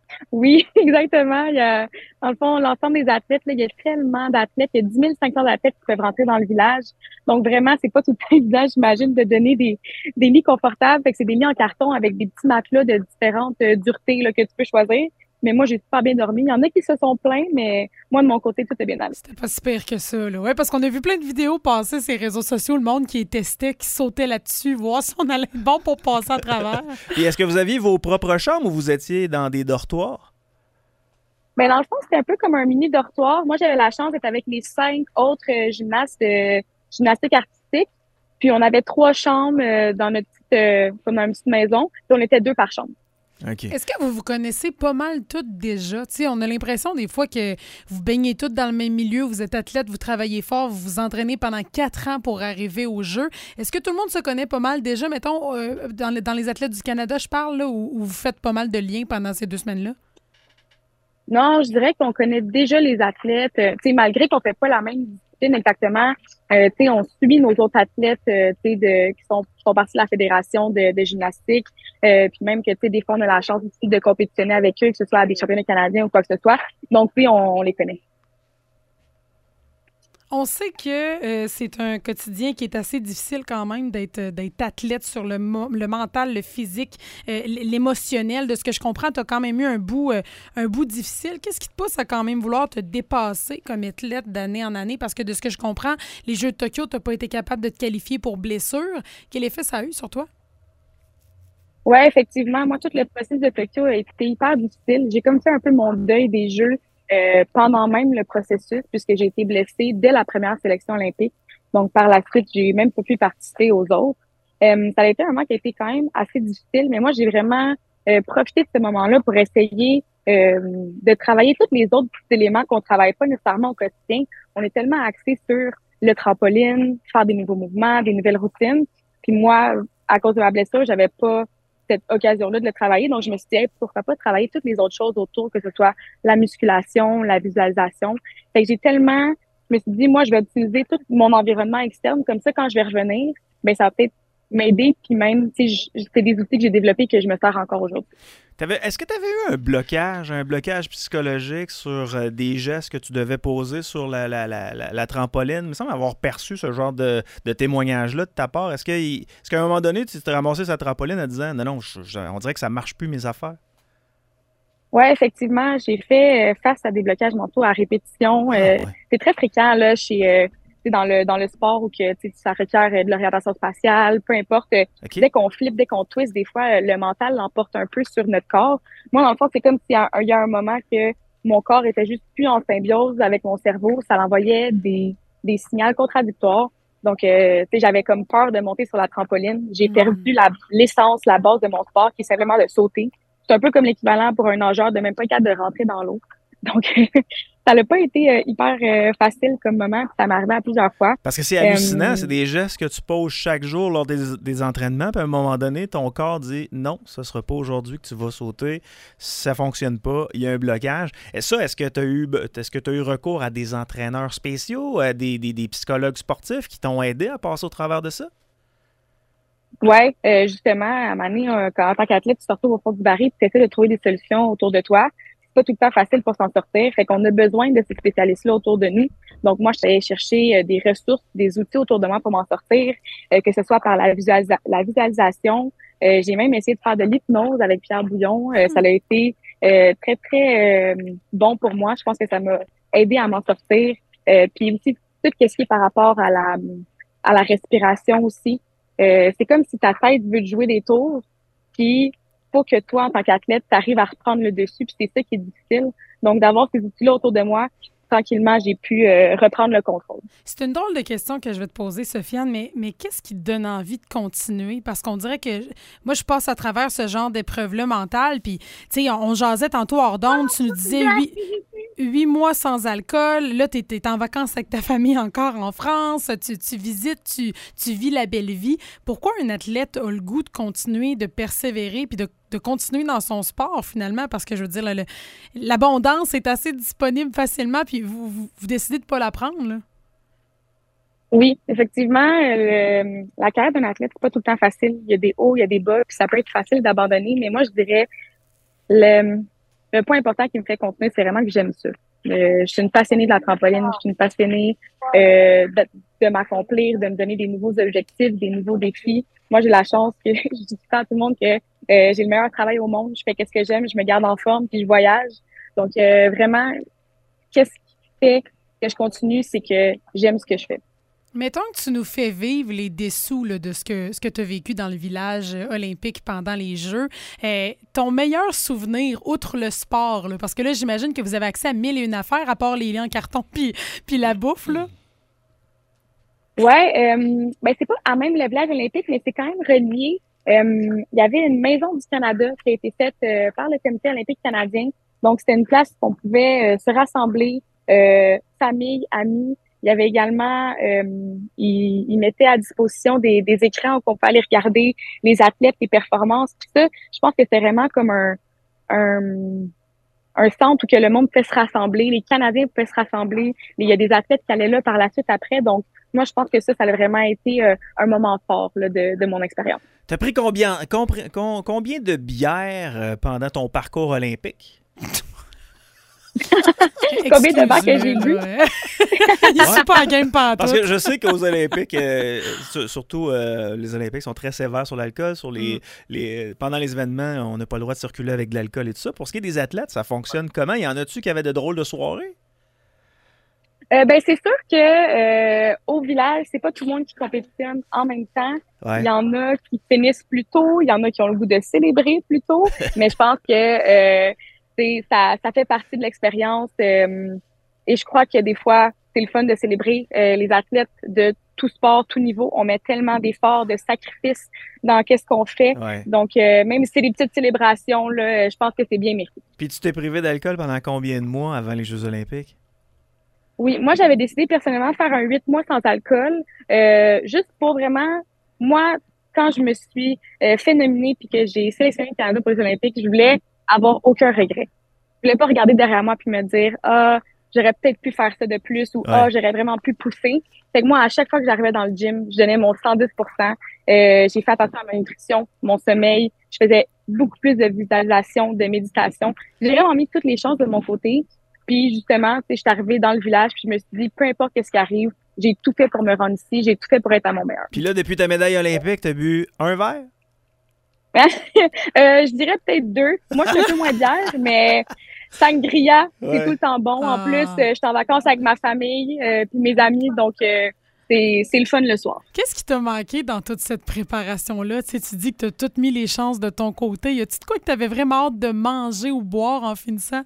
[SPEAKER 5] Oui, exactement. Il y a, dans le fond, l'ensemble des athlètes, là, il y a tellement d'athlètes. Il y a 10 500 athlètes qui peuvent rentrer dans le village. Donc, vraiment, c'est pas tout le temps évident, j'imagine, de donner des lits confortables. Fait que c'est des lits en carton avec des petits matelas de différentes duretés là, que tu peux choisir. Mais moi, j'ai super bien dormi. Il y en a qui se sont plaints, mais moi, de mon côté, tout est bien allé.
[SPEAKER 3] C'était pas si pire que ça, là. Ouais, parce qu'on a vu plein de vidéos passer sur les réseaux sociaux, le monde qui les testait, qui sautait là-dessus, voir si on allait être bon pour passer à travers.
[SPEAKER 2] Et est-ce que vous aviez vos propres chambres ou vous étiez dans des dortoirs?
[SPEAKER 5] Mais dans le fond, c'était un peu comme un mini dortoir. Moi, j'avais la chance d'être avec les 5 autres gymnastes de gymnastique artistique. Puis on avait 3 chambres dans notre comme dans une petite maison. Puis on était 2 par chambre.
[SPEAKER 2] OK.
[SPEAKER 3] Est-ce que vous vous connaissez pas mal toutes déjà? T'sais, on a l'impression des fois que vous baignez toutes dans le même milieu, vous êtes athlète, vous travaillez fort, vous vous entraînez pendant 4 ans pour arriver au jeu. Est-ce que tout le monde se connaît pas mal déjà, mettons, dans les athlètes du Canada, je parle, là, où vous faites pas mal de liens pendant ces 2 semaines-là?
[SPEAKER 5] Non, je dirais qu'on connaît déjà les athlètes. Tu sais, malgré qu'on fait pas la même discipline exactement, tu sais, on suit nos autres athlètes, tu sais, qui font partie de la fédération de gymnastique. Puis même que, tu sais, des fois, on a la chance aussi de compétitionner avec eux, que ce soit à des championnats canadiens ou quoi que ce soit. Donc, oui, on les connaît.
[SPEAKER 3] On sait que c'est un quotidien qui est assez difficile quand même d'être athlète sur le mental, le physique, l'émotionnel. De ce que je comprends, tu as quand même eu un bout difficile. Qu'est-ce qui te pousse à quand même vouloir te dépasser comme athlète d'année en année? Parce que de ce que je comprends, les Jeux de Tokyo, tu n'as pas été capable de te qualifier pour blessure. Quel effet ça a eu sur toi?
[SPEAKER 5] Ouais, effectivement. Moi, tout le processus de Tokyo a été hyper difficile. J'ai comme fait un peu mon deuil des Jeux pendant même le processus, puisque j'ai été blessée dès la première sélection olympique. Donc, par la suite, j'ai même pas pu participer aux autres. Ça a été un moment qui a été quand même assez difficile, mais moi, j'ai vraiment profité de ce moment-là pour essayer de travailler tous les autres petits éléments qu'on travaille pas nécessairement au quotidien. On est tellement axé sur le trampoline, faire des nouveaux mouvements, des nouvelles routines. Puis moi, à cause de ma blessure, j'avais pas cette occasion-là de le travailler. Donc, je me suis dit, hey, pourquoi pas travailler toutes les autres choses autour, que ce soit la musculation, la visualisation. Fait que je me suis dit, moi, je vais utiliser tout mon environnement externe. Comme ça, quand je vais revenir, ben, ça va peut-être m'aider. Puis même, tu sais, c'est des outils que j'ai développés que je me sers encore aujourd'hui.
[SPEAKER 2] Est-ce que tu avais eu un blocage psychologique sur des gestes que tu devais poser sur la trampoline? Il me semble avoir perçu ce genre de témoignage-là de ta part. Est-ce qu'à un moment donné, tu t'es ramassé sa trampoline en disant « Non, on dirait que ça marche plus mes affaires ».
[SPEAKER 5] Ouais, effectivement, j'ai fait face à des blocages mentaux à répétition.
[SPEAKER 2] Ouais.
[SPEAKER 5] C'est très fréquent là chez dans le sport où que ça requiert de l'orientation spatiale, peu importe.
[SPEAKER 2] Okay.
[SPEAKER 5] Dès qu'on flippe, dès qu'on twist, des fois le mental l'emporte un peu sur notre corps. Moi, dans le fond, c'est comme s'il y a un moment que mon corps était juste plus en symbiose avec mon cerveau. Ça l'envoyait des signaux contradictoires. Donc, j'avais comme peur de monter sur la trampoline. J'ai perdu l'essence, la base de mon sport, qui est simplement de sauter. C'est un peu comme l'équivalent pour un nageur de même pas être capable de rentrer dans l'eau. Donc, ça n'a pas été hyper facile comme moment. Ça m'est arrivé à plusieurs fois.
[SPEAKER 2] Parce que c'est hallucinant. C'est des gestes que tu poses chaque jour lors des entraînements. Puis à un moment donné, ton corps dit « Non, ce ne sera pas aujourd'hui que tu vas sauter. Ça ne fonctionne pas. Il y a un blocage. » Et ça, est-ce que tu as eu recours à des entraîneurs spéciaux, à des psychologues sportifs qui t'ont aidé à passer au travers de ça?
[SPEAKER 5] Ouais, justement, à un moment donné, en tant qu'athlète, tu te retrouves au fond du baril et tu essaies de trouver des solutions autour de toi. C'est pas tout le temps facile pour s'en sortir. Fait qu'on a besoin de ces spécialistes-là autour de nous. Donc, moi, je suis allée chercher des ressources, des outils autour de moi pour m'en sortir, que ce soit par la visualisation. J'ai même essayé de faire de l'hypnose avec Pierre Bouillon. Ça a été très, très bon pour moi. Je pense que ça m'a aidé à m'en sortir. Puis aussi, tout ce qui est par rapport à la respiration aussi. C'est comme si ta tête veut te jouer des tours, puis faut que toi, en tant qu'athlète, tu arrives à reprendre le dessus, puis c'est ça qui est difficile. Donc, d'avoir ces outils-là autour de moi, tranquillement, j'ai pu reprendre le contrôle.
[SPEAKER 3] C'est une drôle de question que je vais te poser, Sofiane, mais qu'est-ce qui te donne envie de continuer? Parce qu'on dirait que moi, je passe à travers ce genre d'épreuve-là mentale, puis, tu sais, on jasait tantôt hors d'onde, tu nous disais 8 mois sans alcool. Là, tu es en vacances avec ta famille encore en France. Tu visites, tu vis la belle vie. Pourquoi un athlète a le goût de continuer, de persévérer puis de continuer dans son sport, finalement? Parce que, je veux dire, l'abondance est assez disponible facilement puis vous décidez de ne pas la prendre, là.
[SPEAKER 5] Oui, effectivement, la carrière d'un athlète, c'est pas tout le temps facile. Il y a des hauts, il y a des bas, puis ça peut être facile d'abandonner. Mais moi, je dirais le le point important qui me fait continuer, c'est vraiment que j'aime ça. Je suis une passionnée de la trampoline, je suis une passionnée de m'accomplir, de me donner des nouveaux objectifs, des nouveaux défis. Moi, j'ai la chance que je dis tout le temps à tout le monde que j'ai le meilleur travail au monde. Je fais qu'est-ce que j'aime, je me garde en forme, puis je voyage. Donc, vraiment, qu'est-ce qui fait que je continue, c'est que j'aime ce que je fais.
[SPEAKER 3] Mettons que tu nous fais vivre les dessous là, de ce que tu as vécu dans le village olympique pendant les Jeux. Ton meilleur souvenir, outre le sport, là, parce que là, j'imagine que vous avez accès à 1001 affaires, à part les liens en carton puis la bouffe, là.
[SPEAKER 5] Ouais, ben c'est pas à même le village olympique, mais c'est quand même relié. Il y avait une maison du Canada qui a été faite par le Comité olympique canadien. Donc, c'était une place où on pouvait se rassembler, famille, amis. Il y avait également, ils mettaient à disposition des écrans où on pouvait aller regarder les athlètes, les performances, tout ça. Je pense que c'est vraiment comme un centre où que le monde peut se rassembler, les Canadiens peuvent se rassembler. Il y a des athlètes qui allaient là par la suite après. Donc, moi, je pense que ça a vraiment été un moment fort là, de mon expérience.
[SPEAKER 2] Tu as pris combien de bières pendant ton parcours olympique?
[SPEAKER 5] Combien de bancs que j'ai bu?
[SPEAKER 3] Il est pas à game pantoute.
[SPEAKER 2] Parce que je sais qu'aux Olympiques, surtout les Olympiques sont très sévères sur l'alcool. Pendant les événements, on n'a pas le droit de circuler avec de l'alcool et tout ça. Pour ce qui est des athlètes, ça fonctionne comment? Y en a-tu qui avaient de drôles de soirées?
[SPEAKER 5] Ben c'est sûr que au village, c'est pas tout le monde qui compétitionne en même temps.
[SPEAKER 2] Ouais.
[SPEAKER 5] Il y en a qui finissent plus tôt, il y en a qui ont le goût de célébrer plus tôt, mais je pense que ça fait partie de l'expérience et je crois que des fois, c'est le fun de célébrer les athlètes de tout sport, tout niveau. On met tellement d'efforts, de sacrifices dans qu'est-ce qu'on fait.
[SPEAKER 2] Ouais.
[SPEAKER 5] Donc, même si c'est des petites célébrations, là, je pense que c'est bien mérité.
[SPEAKER 2] Puis tu t'es privé d'alcool pendant combien de mois avant les Jeux olympiques?
[SPEAKER 5] Oui, moi, j'avais décidé personnellement de faire un 8 mois sans alcool, juste pour vraiment, moi, quand je me suis fait nominer puis que j'ai sélectionné le Canada pour les Olympiques, je voulais avoir aucun regret. Je voulais pas regarder derrière moi puis me dire, j'aurais peut-être pu faire ça de plus ou j'aurais vraiment pu pousser. Fait que moi, à chaque fois que j'arrivais dans le gym, je donnais mon 110%. J'ai fait attention à ma nutrition, mon sommeil. Je faisais beaucoup plus de visualisation, de méditation. J'ai vraiment mis toutes les chances de mon côté. Puis justement, je suis arrivée dans le village puis je me suis dit, peu importe ce qui arrive, j'ai tout fait pour me rendre ici, j'ai tout fait pour être à mon meilleur.
[SPEAKER 2] Puis là, depuis ta médaille olympique, t'as bu un verre?
[SPEAKER 5] Je dirais peut-être 2. Moi, je suis un peu moins bière, mais sangria, c'est tout le temps bon. En plus, je suis en vacances avec ma famille puis mes amis, donc c'est le fun le soir.
[SPEAKER 3] Qu'est-ce qui t'a manqué dans toute cette préparation-là? Tu dis que tu as toutes mis les chances de ton côté. Y a-tu de quoi que tu avais vraiment hâte de manger ou boire en finissant?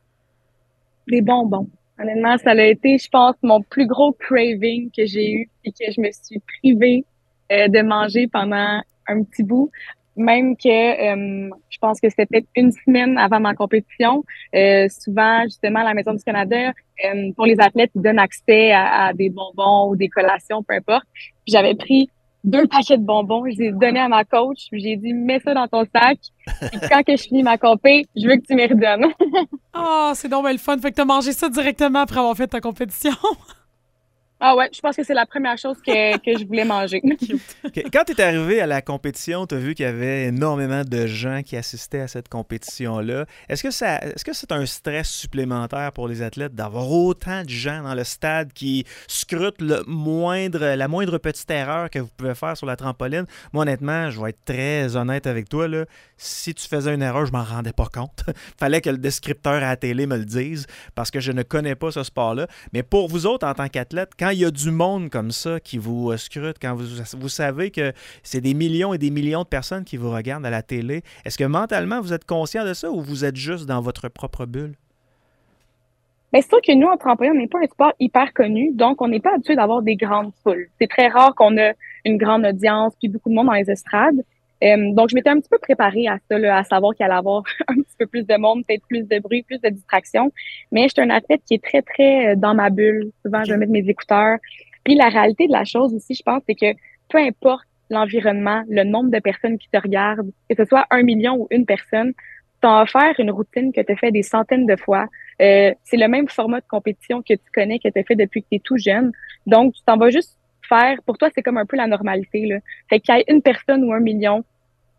[SPEAKER 5] Des bonbons. Honnêtement, ça a été, je pense, mon plus gros craving que j'ai eu et que je me suis privée de manger pendant un petit bout. Même que je pense que c'était peut-être une semaine avant ma compétition. Souvent, justement, à la Maison du Canada, pour les athlètes, ils donnent accès à des bonbons ou des collations, peu importe. Puis j'avais pris 2 paquets de bonbons, je les ai donnés à ma coach, puis j'ai dit, mets ça dans ton sac. Puis quand que je finis ma compé, je veux que tu me redonnes.
[SPEAKER 3] C'est donc bien le fun. Fait que t'as mangé ça directement après avoir fait ta compétition.
[SPEAKER 5] Ah ouais, je pense que c'est la première chose que je voulais manger.
[SPEAKER 2] Quand tu es arrivé à la compétition, tu as vu qu'il y avait énormément de gens qui assistaient à cette compétition-là. Est-ce que c'est un stress supplémentaire pour les athlètes d'avoir autant de gens dans le stade qui scrutent la moindre petite erreur que vous pouvez faire sur la trampoline? Moi, honnêtement, je vais être très honnête avec toi, là. Si tu faisais une erreur, je m'en rendais pas compte. Fallait que le descripteur à la télé me le dise parce que je ne connais pas ce sport-là. Mais pour vous autres, en tant qu'athlètes, quand il y a du monde comme ça qui vous scrute, quand vous savez que c'est des millions et des millions de personnes qui vous regardent à la télé, est-ce que mentalement, vous êtes conscient de ça ou vous êtes juste dans votre propre bulle?
[SPEAKER 5] Bien, c'est sûr que nous, en trampoline, on n'est pas un sport hyper connu, donc on n'est pas habitué d'avoir des grandes foules. C'est très rare qu'on ait une grande audience puis beaucoup de monde dans les estrades. Donc, je m'étais un petit peu préparée à ça, là, à savoir qu'il allait avoir un petit peu plus de monde, peut-être plus de bruit, plus de distraction. Mais je suis un athlète qui est très, très dans ma bulle. Souvent, je vais mettre mes écouteurs. Puis la réalité de la chose aussi, je pense, c'est que peu importe l'environnement, le nombre de personnes qui te regardent, que ce soit 1 million ou une personne, tu vas faire une routine que tu as fait des centaines de fois. C'est le même format de compétition que tu connais, que tu as fait depuis que tu es tout jeune. Donc, tu t'en vas juste faire. Pour toi, c'est comme un peu la normalité, là. Fait qu'il y ait une personne ou 1 million,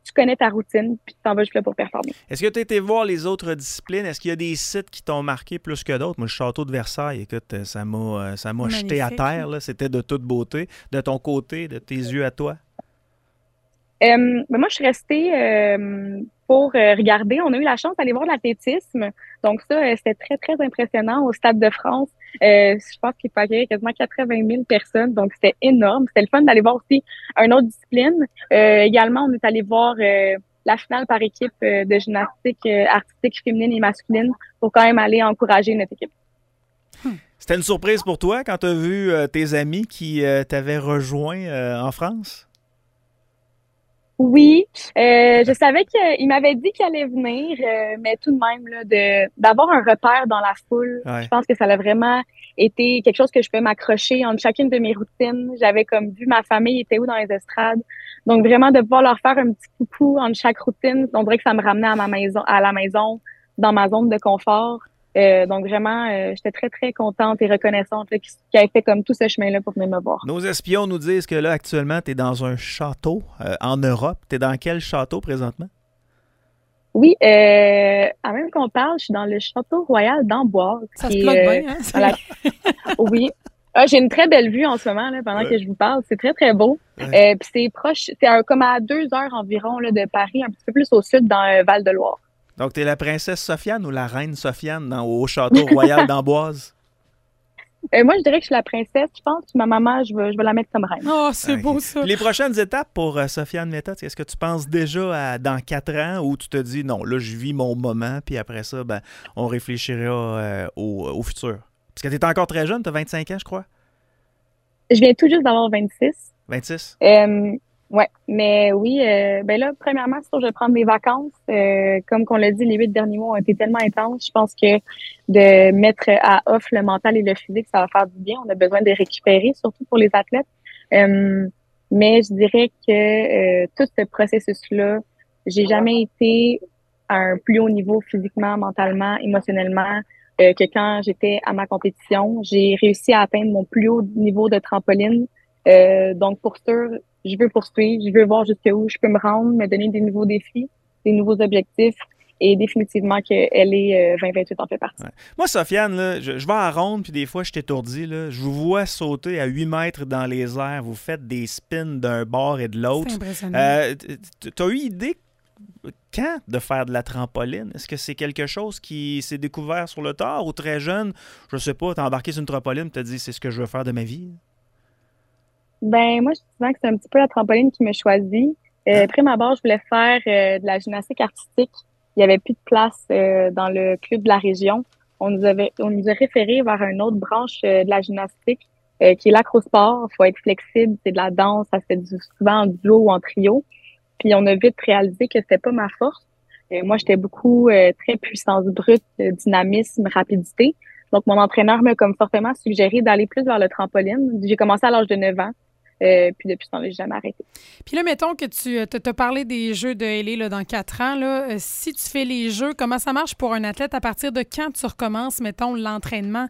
[SPEAKER 5] tu connais ta routine, puis tu t'en vas juste là pour performer.
[SPEAKER 2] Est-ce que tu as été voir les autres disciplines? Est-ce qu'il y a des sites qui t'ont marqué plus que d'autres? Moi, le château de Versailles, écoute, ça m'a jeté à terre. Là. C'était de toute beauté. De ton côté, de tes yeux à toi?
[SPEAKER 5] Ben moi, je suis restée pour regarder. On a eu la chance d'aller voir l'athlétisme. Donc ça, c'était très, très impressionnant au Stade de France. Je pense qu'il peut accueillir quasiment 80 000 personnes. Donc, c'était énorme. C'était le fun d'aller voir aussi une autre discipline. Également, on est allé voir la finale par équipe de gymnastique artistique féminine et masculine pour quand même aller encourager notre équipe.
[SPEAKER 2] C'était une surprise pour toi quand tu as vu tes amis qui t'avaient rejoint en France?
[SPEAKER 5] Oui, je savais qu'il m'avait dit qu'il allait venir, mais tout de même, là, d'avoir un repère dans la foule, je pense que ça a vraiment été quelque chose que je peux m'accrocher entre chacune de mes routines. J'avais comme vu ma famille était où dans les estrades. Donc vraiment de pouvoir leur faire un petit coucou entre chaque routine, on dirait que ça me ramenait à la maison, dans ma zone de confort. Donc vraiment, j'étais très, très contente et reconnaissante là, qui ait fait comme tout ce chemin-là pour venir me voir.
[SPEAKER 2] Nos espions nous disent que là, actuellement, tu es dans un château en Europe. Tu es dans quel château présentement?
[SPEAKER 5] Oui, avant même qu'on parle, je suis dans le Château Royal d'Amboise.
[SPEAKER 3] Ça se bloque bien, hein?
[SPEAKER 5] Oui. J'ai une très belle vue en ce moment là, pendant que je vous parle. C'est très, très beau. Puis c'est proche, comme à 2 heures environ là, de Paris, un petit peu plus au sud, dans Val-de-Loire.
[SPEAKER 2] Donc, tu es la princesse Sofiane ou la reine Sofiane au Château Royal d'Amboise?
[SPEAKER 5] Moi, je dirais que je suis la princesse. Je pense que ma maman, je vais la mettre comme reine.
[SPEAKER 3] Oh, c'est beau ça.
[SPEAKER 2] Puis les prochaines étapes pour Sofiane Mehta, est-ce que tu penses déjà dans 4 ans ou tu te dis non, là, je vis mon moment, puis après ça, ben, on réfléchira au futur? Parce que tu es encore très jeune, tu as 25 ans, je crois.
[SPEAKER 5] Je viens tout juste d'avoir 26.
[SPEAKER 2] 26?
[SPEAKER 5] Ouais, mais oui, ben là, premièrement, c'est sûr, je vais prendre des vacances. Comme qu'on l'a dit, les 8 derniers mois ont été tellement intenses. Je pense que de mettre à off le mental et le physique, ça va faire du bien. On a besoin de récupérer, surtout pour les athlètes. Mais je dirais que tout ce processus-là, j'ai jamais été à un plus haut niveau physiquement, mentalement, émotionnellement que quand j'étais à ma compétition. J'ai réussi à atteindre mon plus haut niveau de trampoline. Donc, pour sûr, je veux poursuivre, je veux voir jusqu'où je peux me rendre, me donner des nouveaux défis, des nouveaux objectifs. Et définitivement que LA 2028 en fait partie.
[SPEAKER 2] Ouais. Moi, Sofiane, là, je vais à la ronde, puis des fois, je t'étourdis. Là, je vous vois sauter à 8 mètres dans les airs. Vous faites des spins d'un bord et de l'autre.
[SPEAKER 3] C'est impressionnant.
[SPEAKER 2] Tu as eu idée quand de faire de la trampoline? Est-ce que c'est quelque chose qui s'est découvert sur le tard ou très jeune? Je sais pas, t'as embarqué sur une trampoline et t'as dit c'est ce que je veux faire de ma vie?
[SPEAKER 5] Ben moi, je dis souvent que c'est un petit peu la trampoline qui me choisit. Prime abord, je voulais faire de la gymnastique artistique. Il n'y avait plus de place dans le club de la région. On nous a référé vers une autre branche de la gymnastique qui est l'acrosport. Il faut être flexible, c'est de la danse, ça se fait souvent en duo ou en trio. Puis on a vite réalisé que c'était pas ma force. Moi, j'étais beaucoup très puissance brute, dynamisme, rapidité. Donc, mon entraîneur m'a comme fortement suggéré d'aller plus vers le trampoline. J'ai commencé à l'âge de 9 ans. Puis depuis ce temps-là, j'ai jamais arrêté.
[SPEAKER 3] Puis là, mettons que tu t'as parlé des Jeux de LA là, dans 4 ans. Là, si tu fais les Jeux, comment ça marche pour un athlète? À partir de quand tu recommences, mettons, l'entraînement?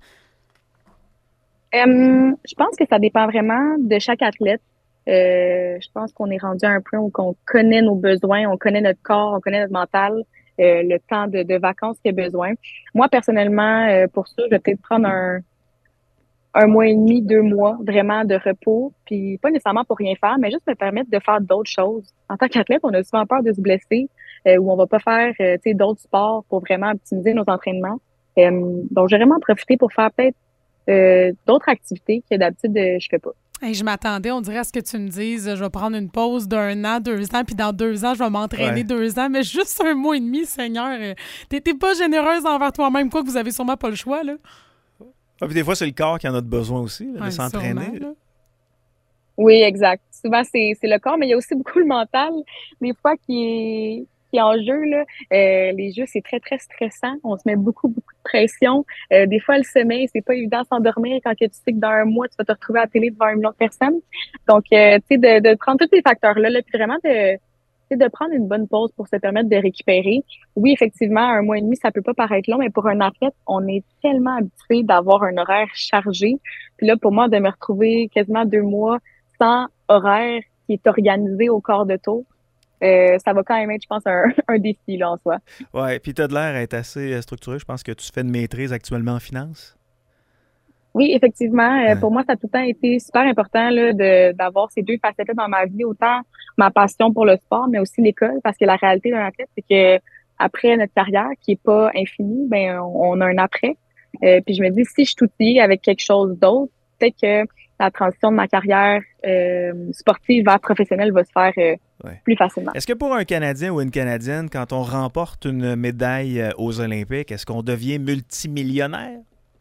[SPEAKER 5] Je pense que ça dépend vraiment de chaque athlète. Je pense qu'on est rendu à un point où on connaît nos besoins, on connaît notre corps, on connaît notre mental, le temps de vacances qu'il y a besoin. Moi, personnellement, pour ça, je vais peut-être prendre un mois et demi, 2 mois vraiment de repos, puis pas nécessairement pour rien faire, mais juste me permettre de faire d'autres choses. En tant qu'athlète, on a souvent peur de se blesser ou on va pas faire d'autres sports pour vraiment optimiser nos entraînements. Donc, j'ai vraiment profité pour faire peut-être d'autres activités que d'habitude je fais pas.
[SPEAKER 3] Hey, je m'attendais, on dirait à ce que tu me dises, je vais prendre une pause d'1 an, 2 ans, puis dans 2 ans, je vais m'entraîner 2 ans, mais juste 1 mois et demi, Seigneur. T'es pas généreuse envers toi-même, quoi que vous avez sûrement pas le choix, là.
[SPEAKER 2] Ah, puis des fois, c'est le corps qui en a besoin aussi, là, de s'entraîner.
[SPEAKER 5] Oui, exact. Souvent, c'est le corps, mais il y a aussi beaucoup le mental, des fois, qui est en jeu. Là. Les jeux, c'est très, très stressant. On se met beaucoup, beaucoup de pression. Des fois, le sommeil, c'est pas évident de s'endormir quand tu sais que dans 1 mois, tu vas te retrouver à la télé devant 1 million de personnes. Donc, tu sais, de prendre tous ces facteurs-là, là, puis vraiment de prendre une bonne pause pour se permettre de récupérer. Oui, effectivement, 1 mois et demi, ça peut pas paraître long, mais pour un athlète, on est tellement habitué d'avoir un horaire chargé. Puis là, pour moi, de me retrouver quasiment 2 mois sans horaire qui est organisé au quart de tour, ça va quand même être, je pense, un défi là, en soi.
[SPEAKER 2] Oui, puis tu as de l'air à être assez structuré. Je pense que tu fais une maîtrise actuellement en finance.
[SPEAKER 5] Oui, effectivement. Pour moi, ça a tout le temps été super important là, d'avoir ces deux facettes dans ma vie, autant ma passion pour le sport, mais aussi l'école, parce que la réalité d'un athlète, c'est que après notre carrière, qui est pas infinie, ben on a un après. Puis je me dis, si je suis outillée avec quelque chose d'autre, peut-être que la transition de ma carrière sportive vers professionnelle va se faire plus facilement.
[SPEAKER 2] Est-ce que pour un Canadien ou une Canadienne, quand on remporte une médaille aux Olympiques, est-ce qu'on devient multimillionnaire?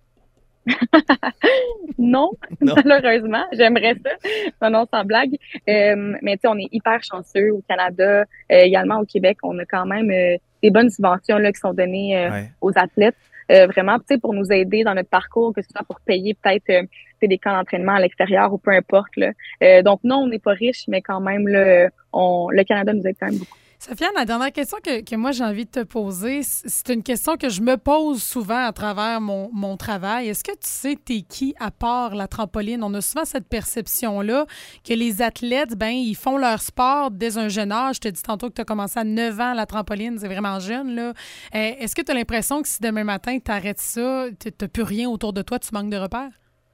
[SPEAKER 5] Non, malheureusement. J'aimerais ça. Non, sans blague. Mais tu sais, on est hyper chanceux au Canada, également au Québec. On a quand même des bonnes subventions là, qui sont données aux athlètes. Vraiment, tu sais, pour nous aider dans notre parcours, que ce soit pour payer peut-être des camps d'entraînement à l'extérieur ou peu importe. Là. Donc non, on n'est pas riche, mais quand même, là, le Canada nous aide quand même beaucoup.
[SPEAKER 3] Sofiane, la dernière question que moi j'ai envie de te poser, c'est une question que je me pose souvent à travers mon travail. Est-ce que tu sais t'es qui à part la trampoline? On a souvent cette perception-là que les athlètes, ben ils font leur sport dès un jeune âge. Je te dis tantôt que tu as commencé à 9 ans la trampoline, c'est vraiment jeune, là. Est-ce que tu as l'impression que si demain matin tu arrêtes ça, tu n'as plus rien autour de toi, tu manques de repères?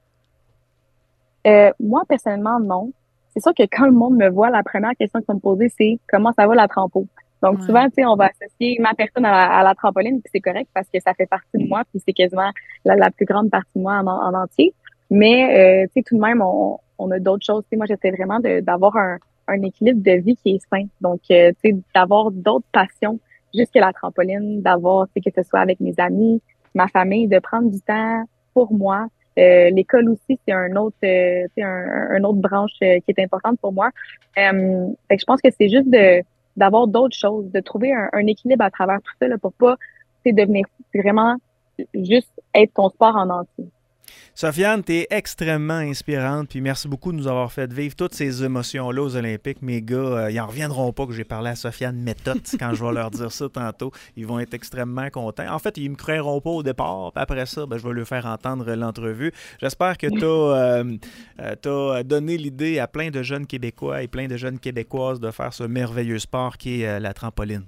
[SPEAKER 5] Moi, personnellement, non. C'est sûr que quand le monde me voit, la première question qu'ils vont me poser, c'est comment ça va la trampo? Donc, souvent, tu sais, on va associer ma personne à la trampoline, puis c'est correct parce que ça fait partie de moi, puis c'est quasiment la plus grande partie de moi en entier. Mais, tu sais, tout de même, on a d'autres choses. Tu sais, moi, j'essaie vraiment d'avoir un équilibre de vie qui est sain. Donc, tu sais, d'avoir d'autres passions juste que la trampoline, d'avoir, tu sais, que ce soit avec mes amis, ma famille, de prendre du temps pour moi. L'école aussi, c'est un autre branche qui est importante pour moi. Fait que je pense que c'est juste d'avoir d'autres choses, de trouver un équilibre à travers tout ça là, pour pas devenir vraiment juste être ton sport en entier.
[SPEAKER 2] Sofiane, tu es extrêmement inspirante, puis merci beaucoup de nous avoir fait vivre toutes ces émotions-là aux Olympiques. Mes gars, ils n'en reviendront pas que j'ai parlé à Sofiane Méthode quand je vais leur dire ça tantôt. Ils vont être extrêmement contents. En fait, ils ne me croiront pas au départ, puis après ça, je vais leur faire entendre l'entrevue. J'espère que tu as donné l'idée à plein de jeunes Québécois et plein de jeunes Québécoises de faire ce merveilleux sport qui est la trampoline.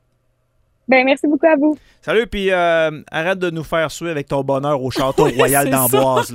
[SPEAKER 5] Ben, merci beaucoup à vous.
[SPEAKER 2] Salut, puis arrête de nous faire suer avec ton bonheur au Château Royal d'Amboise.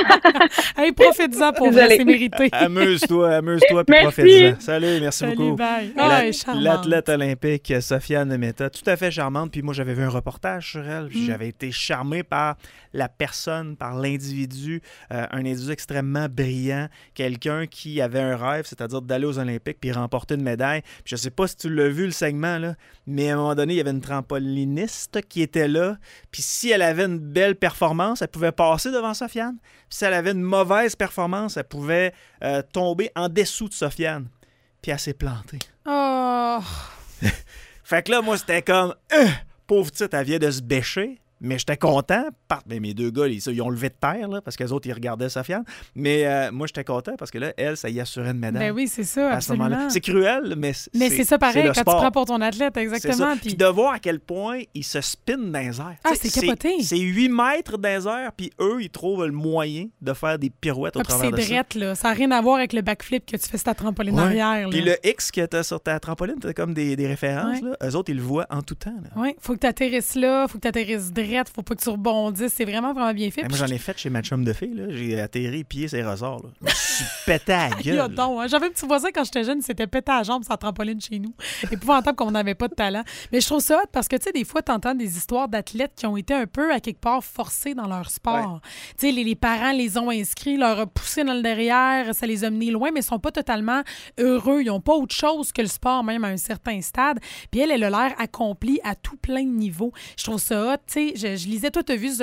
[SPEAKER 3] Hey, profite-en pour vrai, c'est mérité.
[SPEAKER 2] Amuse-toi, puis profite-en. Salut, merci beaucoup.
[SPEAKER 3] Bye.
[SPEAKER 2] L'athlète olympique Sofiane Méthode, tout à fait charmante. Puis moi, j'avais vu un reportage sur elle, puis j'avais été charmé par la personne, par l'individu, un individu extrêmement brillant, quelqu'un qui avait un rêve, c'est-à-dire d'aller aux Olympiques puis remporter une médaille. Puis je sais pas si tu l'as vu, le segment, là, mais à un moment donné, il y avait une trampoliniste qui était là, puis si elle avait une belle performance, elle pouvait passer devant Sofiane. Puis si elle avait une mauvaise performance, elle pouvait tomber en dessous de Sofiane. Puis elle s'est plantée.
[SPEAKER 3] Oh!
[SPEAKER 2] Fait que là, moi, c'était comme, pauvre petite, elle vient de se bêcher. Mais j'étais content. Mes deux gars, ils ont levé de terre là, parce que les autres, ils regardaient Sofiane. Mais moi, j'étais content parce que là, elle, ça y assurait une médaille.
[SPEAKER 3] Ben oui, c'est ça, absolument.
[SPEAKER 2] C'est cruel, mais
[SPEAKER 3] c'est ça pareil quand
[SPEAKER 2] sport.
[SPEAKER 3] Tu prends pour ton athlète, exactement.
[SPEAKER 2] Puis de voir à quel point ils se spinent dans les airs.
[SPEAKER 3] Ah, c'est capoté.
[SPEAKER 2] C'est 8 mètres dans les airs, puis eux, ils trouvent le moyen de faire des pirouettes au travers de ça.
[SPEAKER 3] C'est drette, là. Ça n'a rien à voir avec le backflip que tu fais sur ta trampoline arrière.
[SPEAKER 2] Puis le X que tu as sur ta trampoline, tu as comme des références. Là. Eux autres, ils le voient en tout temps.
[SPEAKER 3] Oui, faut que tu atterrisses là, faut que tu atterrisses drette, faut pas que tu rebondisses. C'est vraiment bien fait.
[SPEAKER 2] Moi, j'en ai fait chez ma chum de fille. Là. J'ai atterri, pied ses ressorts. Là. Je suis pété à la gueule.
[SPEAKER 3] J'avais un petit voisin quand j'étais jeune, il s'était pété à la jambe sur la trampoline chez nous. Épouvantable qu'on n'avait pas de talent. Mais je trouve ça hot parce que, tu sais, des fois, tu entends des histoires d'athlètes qui ont été un peu, à quelque part, forcés dans leur sport. Tu sais, les parents les ont inscrits, leur ont poussé dans le derrière, ça les a menés loin, mais ils sont pas totalement heureux. Ils n'ont pas autre chose que le sport, même à un certain stade. Puis elle a l'air accomplie à tout plein de niveaux. Je trouve ça hot. Tu sais, je lisais, toi, tu as vu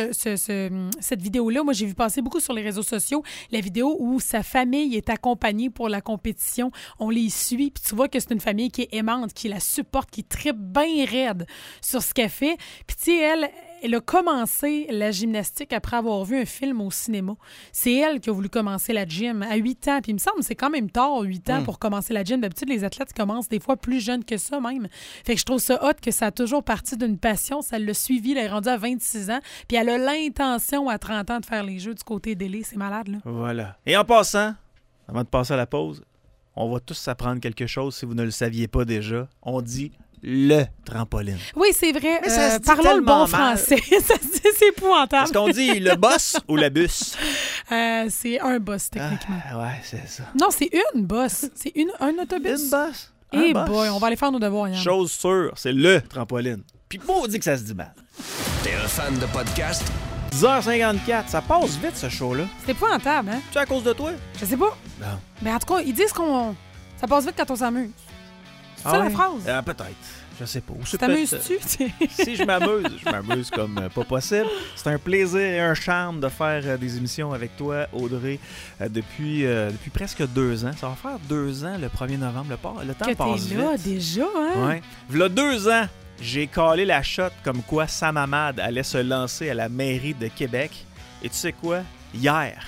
[SPEAKER 3] cette vidéo-là. Moi, j'ai vu passer beaucoup sur les réseaux sociaux la vidéo où sa famille est accompagnée pour la compétition. On les suit, puis tu vois que c'est une famille qui est aimante, qui la supporte, qui trippe bien raide sur ce qu'elle fait. Puis tu sais, elle a commencé la gymnastique après avoir vu un film au cinéma. C'est elle qui a voulu commencer la gym à 8 ans. Puis il me semble que c'est quand même tard, 8 ans, pour commencer la gym. D'habitude, les athlètes commencent des fois plus jeunes que ça même. Fait que je trouve ça hot que ça a toujours parti d'une passion. Ça l'a suivi. Elle est rendue à 26 ans. Puis elle a l'intention à 30 ans de faire les Jeux du côté d'Élé. C'est malade, là.
[SPEAKER 2] Voilà. Et en passant, avant de passer à la pause, on va tous s'apprendre quelque chose si vous ne le saviez pas déjà. On dit le trampoline.
[SPEAKER 3] Oui, c'est vrai.
[SPEAKER 2] Mais ça se dit
[SPEAKER 3] parlons le bon
[SPEAKER 2] tellement mal.
[SPEAKER 3] français. Ça se dit, c'est épouvantable.
[SPEAKER 2] Est-ce qu'on dit le boss ou la bus?
[SPEAKER 3] C'est un boss, techniquement.
[SPEAKER 2] Ouais, c'est ça.
[SPEAKER 3] Non, c'est une boss. C'est un autobus.
[SPEAKER 2] Une boss.
[SPEAKER 3] Eh boy, on va aller faire nos devoirs, Yann.
[SPEAKER 2] Chose sûre, c'est le trampoline. Puis on dit que ça se dit mal.
[SPEAKER 1] T'es un fan de podcast?
[SPEAKER 2] 10h54, ça passe vite ce show-là.
[SPEAKER 3] C'est épouvantable, hein?
[SPEAKER 2] C'est à cause de toi?
[SPEAKER 3] Je sais pas.
[SPEAKER 2] Non.
[SPEAKER 3] Mais en tout cas, ils disent qu'on... Ça passe vite quand on s'amuse. C'est ça, la phrase?
[SPEAKER 2] Peut-être. Je sais pas.
[SPEAKER 3] Tu t'amuses-tu?
[SPEAKER 2] Si je m'amuse comme pas possible. C'est un plaisir et un charme de faire des émissions avec toi, Audrey, depuis presque 2 ans. Ça va faire 2 ans le 1er novembre. Le temps passe vite.
[SPEAKER 3] Que t'es là déjà, hein?
[SPEAKER 2] Ouais. V'là 2 ans, j'ai calé la shot comme quoi Sam Hamad allait se lancer à la mairie de Québec. Et tu sais quoi? Hier,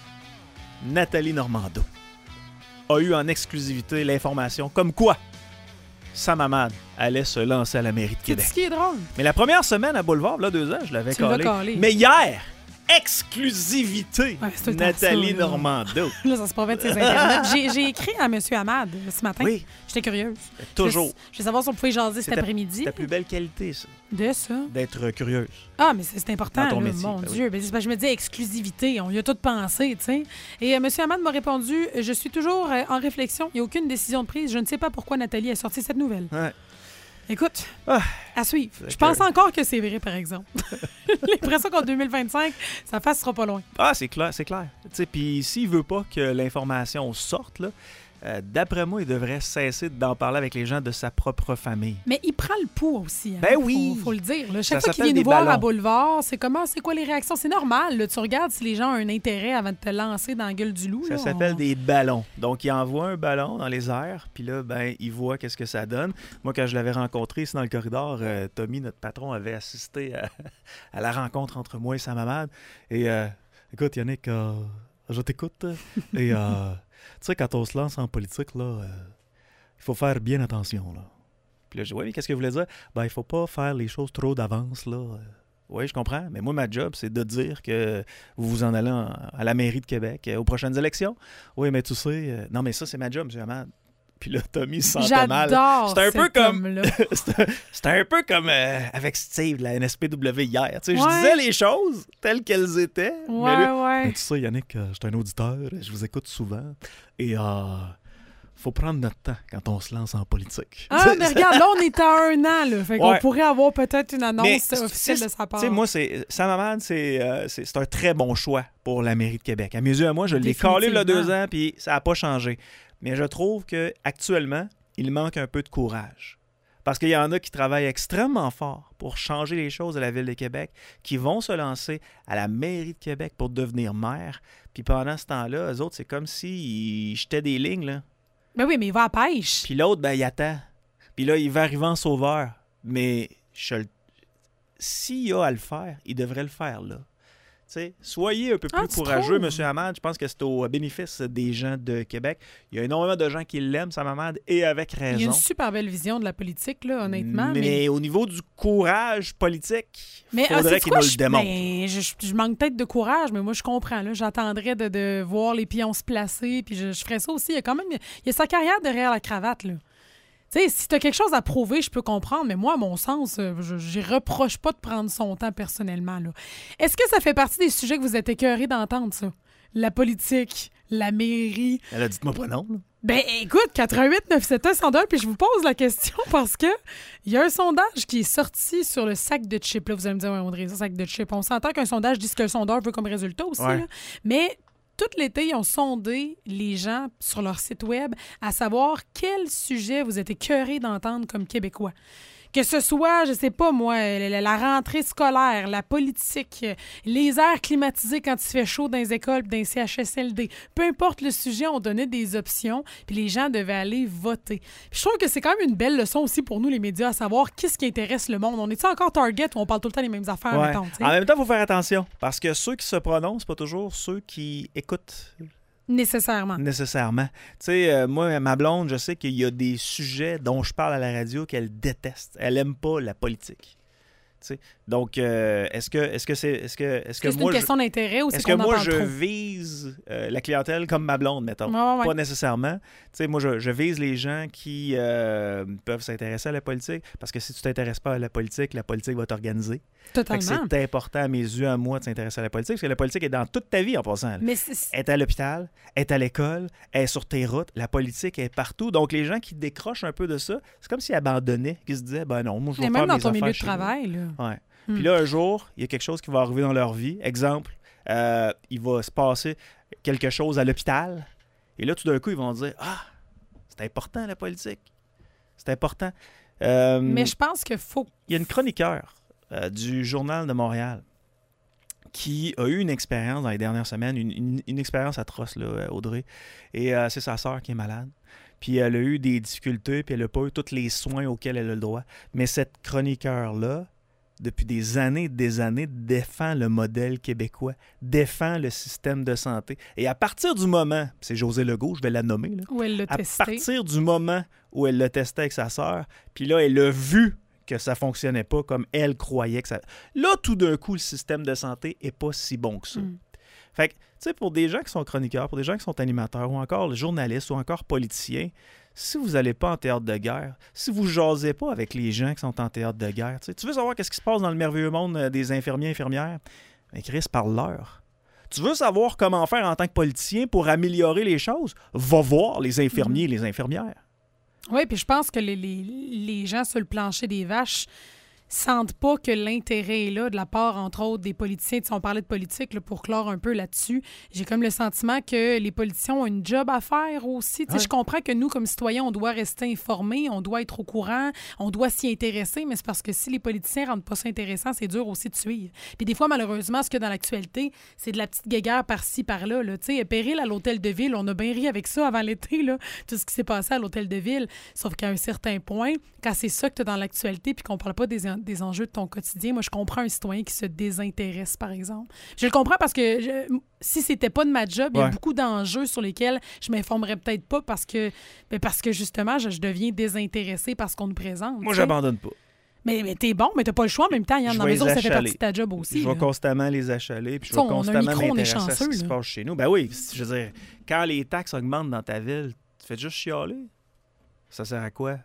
[SPEAKER 2] Nathalie Normando a eu en exclusivité l'information comme quoi Sam Hamad allait se lancer à la mairie de Québec.
[SPEAKER 3] C'est ce qui est drôle.
[SPEAKER 2] Mais la première semaine à Boulevard, là, 2 ans, je l'avais
[SPEAKER 3] Tu l'as
[SPEAKER 2] calé.
[SPEAKER 3] calé.
[SPEAKER 2] Mais hier, exclusivité,
[SPEAKER 3] Ouais, c'est tout le temps
[SPEAKER 2] Nathalie
[SPEAKER 3] ça, là.
[SPEAKER 2] Normando.
[SPEAKER 3] Là, ça se provient de ses internets. J'ai écrit à M. Hamad ce matin.
[SPEAKER 2] Oui,
[SPEAKER 3] J'étais curieuse.
[SPEAKER 2] toujours.
[SPEAKER 3] Je veux savoir si on pouvait jaser cet après-midi.
[SPEAKER 2] C'est ta plus belle qualité, ça,
[SPEAKER 3] De ça.
[SPEAKER 2] d'être curieuse.
[SPEAKER 3] Ah, mais c'est important,
[SPEAKER 2] Dans ton
[SPEAKER 3] là,
[SPEAKER 2] métier,
[SPEAKER 3] mon
[SPEAKER 2] ben
[SPEAKER 3] Dieu. Ben, c'est parce que je me dis exclusivité, on y a tout pensé, tu sais. Et M. Hamad m'a répondu, je suis toujours en réflexion, il n'y a aucune décision de prise, je ne sais pas pourquoi Nathalie a sorti cette nouvelle.
[SPEAKER 2] Ouais.
[SPEAKER 3] Écoute,
[SPEAKER 2] Ah.
[SPEAKER 3] à suivre.
[SPEAKER 2] C'est
[SPEAKER 3] Je pense encore que c'est vrai, par exemple. L'impression qu'en 2025, sa face sera pas loin.
[SPEAKER 2] Ah, c'est clair, c'est clair. Tu sais, puis s'il veut pas que l'information sorte, là, d'après moi, il devrait cesser d'en parler avec les gens de sa propre famille.
[SPEAKER 3] Mais il prend le pouls aussi. Hein?
[SPEAKER 2] Ben oui.
[SPEAKER 3] Faut le dire. Là. Chaque
[SPEAKER 2] Ça
[SPEAKER 3] fois qu'il
[SPEAKER 2] s'appelle
[SPEAKER 3] vient nous
[SPEAKER 2] des
[SPEAKER 3] voir à
[SPEAKER 2] ballons.
[SPEAKER 3] Boulevard, c'est quoi les réactions? C'est normal. Là. Tu regardes si les gens ont un intérêt avant de te lancer dans la gueule du loup.
[SPEAKER 2] Ça
[SPEAKER 3] là.
[SPEAKER 2] s'appelle des ballons. Donc, il envoie un ballon dans les airs, puis là, ben, il voit qu'est-ce que ça donne. Moi, quand je l'avais rencontré ici dans le corridor, Tommy, notre patron, avait assisté à la rencontre entre moi et Sam Hamad. Et écoute, Yannick, je t'écoute. Et tu sais, quand on se lance en politique, là, il faut faire bien attention, là. Puis là, je dis, oui, mais qu'est-ce que vous voulez dire? Ben, il faut pas faire les choses trop d'avance, là. Oui, je comprends, mais moi, ma job, c'est de dire que vous vous en allez à la mairie de Québec aux prochaines élections. Oui, mais tu sais... non, mais ça, c'est ma job, M. Hamad. Puis là, Tommy se sentait mal.
[SPEAKER 3] J'adore
[SPEAKER 2] C'était un peu
[SPEAKER 3] cet
[SPEAKER 2] comme...
[SPEAKER 3] homme-là.
[SPEAKER 2] C'était un peu comme avec Steve, la NSPW, hier. Tu sais,
[SPEAKER 3] Ouais.
[SPEAKER 2] je disais les choses telles qu'elles étaient. mais
[SPEAKER 3] Ouais,
[SPEAKER 2] là,
[SPEAKER 3] ouais.
[SPEAKER 2] mais tu sais, Yannick, je suis un auditeur, je vous écoute souvent. Et faut prendre notre temps quand on se lance en politique.
[SPEAKER 3] Ah, mais regarde, là, on est à 1 an, là. Fait qu'on
[SPEAKER 2] Ouais.
[SPEAKER 3] pourrait avoir peut-être une annonce
[SPEAKER 2] Mais,
[SPEAKER 3] officielle de sa part.
[SPEAKER 2] Tu sais, moi, Sam Hamad, c'est un très bon choix pour la mairie de Québec. À mes yeux, à moi, je l'ai calé il y a 2 ans, puis ça n'a pas changé. Mais je trouve qu'actuellement, il manque un peu de courage. Parce qu'il y en a qui travaillent extrêmement fort pour changer les choses à la Ville de Québec, qui vont se lancer à la mairie de Québec pour devenir maire. Puis pendant ce temps-là, eux autres, c'est comme s'ils jetaient des lignes, là.
[SPEAKER 3] Ben oui, mais il va à la pêche.
[SPEAKER 2] Puis l'autre, ben, il attend. Puis là, il va arriver en sauveur. Mais s'il a à le faire, il devrait le faire, là. T'sais, soyez un peu plus
[SPEAKER 3] tu
[SPEAKER 2] courageux,
[SPEAKER 3] trouves?
[SPEAKER 2] M. Hamad. Je pense que c'est au bénéfice des gens de Québec. Il y a énormément de gens qui l'aiment, Sam Hamad, et avec raison.
[SPEAKER 3] Il y a une super belle vision de la politique, là, honnêtement.
[SPEAKER 2] Mais au niveau du courage politique, il faudrait
[SPEAKER 3] sais-tu
[SPEAKER 2] qu'il
[SPEAKER 3] quoi,
[SPEAKER 2] nous le démontre.
[SPEAKER 3] Je manque peut-être de courage, mais moi, je comprends. Là. J'attendrais de voir les pions se placer, puis je ferais ça aussi. Il y a sa carrière derrière la cravate, là. Tu sais, si t'as quelque chose à prouver, je peux comprendre, mais moi, à mon sens, je reproche pas de prendre son temps personnellement, là. Est-ce que ça fait partie des sujets que vous êtes écœurés d'entendre, ça? La politique, la mairie...
[SPEAKER 2] Elle a dit-moi pas non, là.
[SPEAKER 3] Ben, écoute, 88 971 102, puis je vous pose la question parce que il y a un sondage qui est sorti sur le sac de chips. Là, vous allez me dire, ouais, Audrey, ça, sac de chips. On s'entend qu'un sondage dit ce que le sondeur veut comme résultat aussi.
[SPEAKER 2] Ouais.
[SPEAKER 3] Là. Mais tout l'été, ils ont sondé les gens sur leur site web à savoir quel sujet vous êtes écœurés d'entendre comme Québécois. Que ce soit, je sais pas moi, la rentrée scolaire, la politique, les airs climatisés quand il fait chaud dans les écoles, dans les CHSLD. Peu importe le sujet, on donnait des options, puis les gens devaient aller voter. Puis je trouve que c'est quand même une belle leçon aussi pour nous, les médias, à savoir qu'est-ce qui intéresse le monde. On est-tu encore Target où on parle tout le temps des mêmes affaires,
[SPEAKER 2] Ouais.
[SPEAKER 3] mettons, tu sais?
[SPEAKER 2] En même temps, il faut faire attention, parce que ceux qui se prononcent, pas toujours ceux qui écoutent
[SPEAKER 3] Nécessairement.
[SPEAKER 2] nécessairement. Tu sais, moi, ma blonde, je sais qu'il y a des sujets dont je parle à la radio qu'elle déteste. Elle aime pas la politique. Tu sais, Donc, est-ce que
[SPEAKER 3] C'est
[SPEAKER 2] moi,
[SPEAKER 3] une question d'intérêt ou c'est
[SPEAKER 2] est-ce
[SPEAKER 3] qu'on
[SPEAKER 2] que
[SPEAKER 3] en
[SPEAKER 2] moi,
[SPEAKER 3] parle
[SPEAKER 2] je
[SPEAKER 3] trop?
[SPEAKER 2] vise la clientèle comme ma blonde, mettons?
[SPEAKER 3] Ouais.
[SPEAKER 2] Pas nécessairement. Tu sais, moi, je vise les gens qui peuvent s'intéresser à la politique, parce que si tu t'intéresses pas à la politique va t'organiser. Fait que
[SPEAKER 3] Totalement.
[SPEAKER 2] c'est important à mes yeux, à moi, de s'intéresser à la politique, parce que la politique est dans toute ta vie, en passant. Là.
[SPEAKER 3] Mais
[SPEAKER 2] Elle est à l'hôpital, elle est à l'école, elle est sur tes routes. La politique est partout. Donc, les gens qui décrochent un peu de ça, c'est comme s'ils abandonnaient, qui se disaient, ben non, moi, je vais
[SPEAKER 3] mais
[SPEAKER 2] faire
[SPEAKER 3] même dans
[SPEAKER 2] mes
[SPEAKER 3] ton
[SPEAKER 2] affaires
[SPEAKER 3] milieu de
[SPEAKER 2] chez nous.
[SPEAKER 3] travail, là.
[SPEAKER 2] Ouais. Puis là, un jour, il y a quelque chose qui va arriver dans leur vie. Exemple, il va se passer quelque chose à l'hôpital. Et là, tout d'un coup, ils vont dire, ah, c'est important, la politique. C'est important.
[SPEAKER 3] Mais je pense qu'il faut...
[SPEAKER 2] Il y a une chroniqueur du Journal de Montréal qui a eu une expérience dans les dernières semaines, une expérience atroce, là, Audrey. Et c'est sa sœur qui est malade. Puis elle a eu des difficultés, puis elle n'a pas eu tous les soins auxquels elle a le droit. Mais cette chroniqueur-là, depuis des années, défend le modèle québécois, défend le système de santé. Et à partir du moment, c'est Josée Legault, je vais la nommer, là,
[SPEAKER 3] Où elle l'a
[SPEAKER 2] à
[SPEAKER 3] testé.
[SPEAKER 2] partir du moment où elle l'a testé avec sa sœur, puis là, elle a vu que ça fonctionnait pas comme elle croyait que ça... Là, tout d'un coup, le système de santé est pas si bon que ça. Fait que, tu sais, pour des gens qui sont chroniqueurs, pour des gens qui sont animateurs, ou encore journalistes, ou encore politiciens, si vous n'allez pas en théâtre de guerre, si vous jasez pas avec les gens qui sont en théâtre de guerre, tu veux savoir qu'est-ce qui se passe dans le merveilleux monde des infirmiers et infirmières? Ben, Chris, parle-leur. Tu veux savoir comment faire en tant que politicien pour améliorer les choses? Va voir les infirmiers et les infirmières.
[SPEAKER 3] Oui, puis je pense que les gens sur le plancher des vaches sentent pas que l'intérêt est là de la part, entre autres, des politiciens. Tu sais, on parlait de politique là, pour clore un peu là-dessus. J'ai comme le sentiment que les politiciens ont une job à faire aussi. Tu sais, je comprends que nous, comme citoyens, on doit rester informés, on doit être au courant, on doit s'y intéresser, mais c'est parce que si les politiciens rendent pas ça intéressant, c'est dur aussi de suivre. Puis des fois, malheureusement, ce que dans l'actualité, c'est de la petite guéguerre par-ci, par-là. Là. Tu sais, péril à l'hôtel de ville, on a bien ri avec ça avant l'été, là, tout ce qui s'est passé à l'hôtel de ville. Sauf qu'à un certain point, quand c'est ça que tu as dans l'actualité puis qu'on parle pas des enjeux de ton quotidien, moi, je comprends un citoyen qui se désintéresse, par exemple. Je le comprends parce que si c'était pas de ma job, il y a beaucoup d'enjeux sur lesquels je m'informerais peut-être pas parce que justement, je deviens désintéressée par ce qu'on nous présente.
[SPEAKER 2] Moi, j'abandonne pas.
[SPEAKER 3] Mais t'es bon, mais t'as pas le choix en même temps. Yann, dans la maison, ça fait partie de ta job aussi.
[SPEAKER 2] Je vais constamment les achaler, puis je vais
[SPEAKER 3] on a un
[SPEAKER 2] constamment
[SPEAKER 3] micro, on est
[SPEAKER 2] m'intéresser à ce
[SPEAKER 3] chanceux,
[SPEAKER 2] qui se
[SPEAKER 3] là.
[SPEAKER 2] passe chez nous. Ben oui, je veux dire, quand les taxes augmentent dans ta ville, tu fais juste chialer. Ça sert à quoi?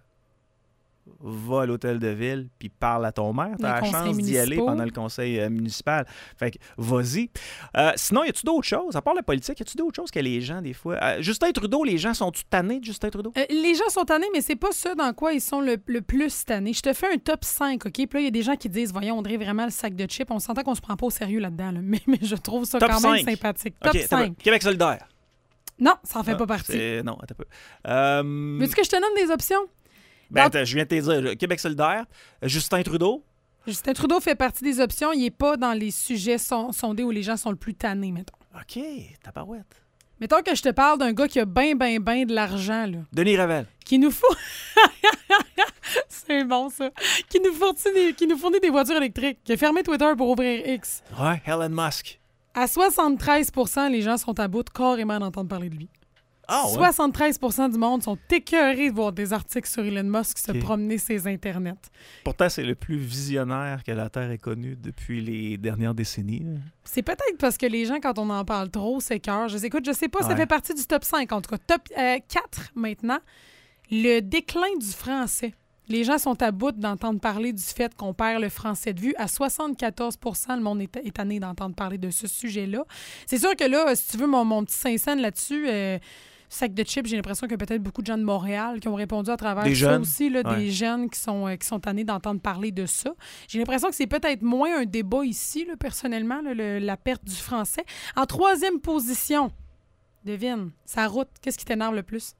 [SPEAKER 2] Va à l'hôtel de ville puis parle à ton maire. Tu as la chance d'y aller pendant le conseil municipal. Fait que vas-y. Sinon, y a-tu d'autres choses? À part la politique, y a-tu d'autres choses que les gens, des fois... Justin Trudeau, les gens sont-tu tannés de Justin Trudeau?
[SPEAKER 3] Les gens sont tannés, mais c'est pas ça dans quoi ils sont le plus tannés. Je te fais un top 5, OK? Puis là, il y a des gens qui disent, voyons, on dirait vraiment le sac de chips. On s'entend qu'on se prend pas au sérieux là-dedans, là. Mais je trouve ça
[SPEAKER 2] top
[SPEAKER 3] quand
[SPEAKER 2] 5.
[SPEAKER 3] même sympathique.
[SPEAKER 2] Okay,
[SPEAKER 3] Top 5.
[SPEAKER 2] Québec solidaire.
[SPEAKER 3] Non, ça en fait pas partie.
[SPEAKER 2] Non, attends un peu.
[SPEAKER 3] Veux-tu que je te nomme des options?
[SPEAKER 2] Ben, attends, je viens de te dire, Québec solidaire, Justin Trudeau.
[SPEAKER 3] Justin Trudeau fait partie des options. Il n'est pas dans les sujets sondés où les gens sont le plus tannés, mettons.
[SPEAKER 2] OK, tabarouette.
[SPEAKER 3] Mettons que je te parle d'un gars qui a ben de l'argent, là.
[SPEAKER 2] Denis Ravel.
[SPEAKER 3] Qui nous faut... C'est bon, ça. Qui nous fournit des voitures électriques. Qui a fermé Twitter pour ouvrir X.
[SPEAKER 2] Ouais, Elon Musk.
[SPEAKER 3] À 73%, les gens sont à bout de carrément d'entendre parler de lui.
[SPEAKER 2] Ah, ouais.
[SPEAKER 3] 73% du monde sont écœurés de voir des articles sur Elon Musk se promener ses internets.
[SPEAKER 2] Pourtant, c'est le plus visionnaire que la Terre ait connu depuis les dernières décennies.
[SPEAKER 3] C'est peut-être parce que les gens, quand on en parle trop, s'écœurent. Je sais pas, ça fait partie du top 5. En tout cas, top 4 maintenant. Le déclin du français. Les gens sont à bout d'entendre parler du fait qu'on perd le français de vue. À 74%, le monde est tanné d'entendre parler de ce sujet-là. C'est sûr que là, si tu veux mon petit Saint-Saëns là-dessus... sac de chips, j'ai l'impression qu'il y a peut-être beaucoup de gens de Montréal qui ont répondu à travers
[SPEAKER 2] des
[SPEAKER 3] ça
[SPEAKER 2] jeunes.
[SPEAKER 3] aussi, là, des jeunes qui sont tannés d'entendre parler de ça. J'ai l'impression que c'est peut-être moins un débat ici, là, personnellement, là, la perte du français. En 3e position, devine, sa route, qu'est-ce qui t'énerve le plus?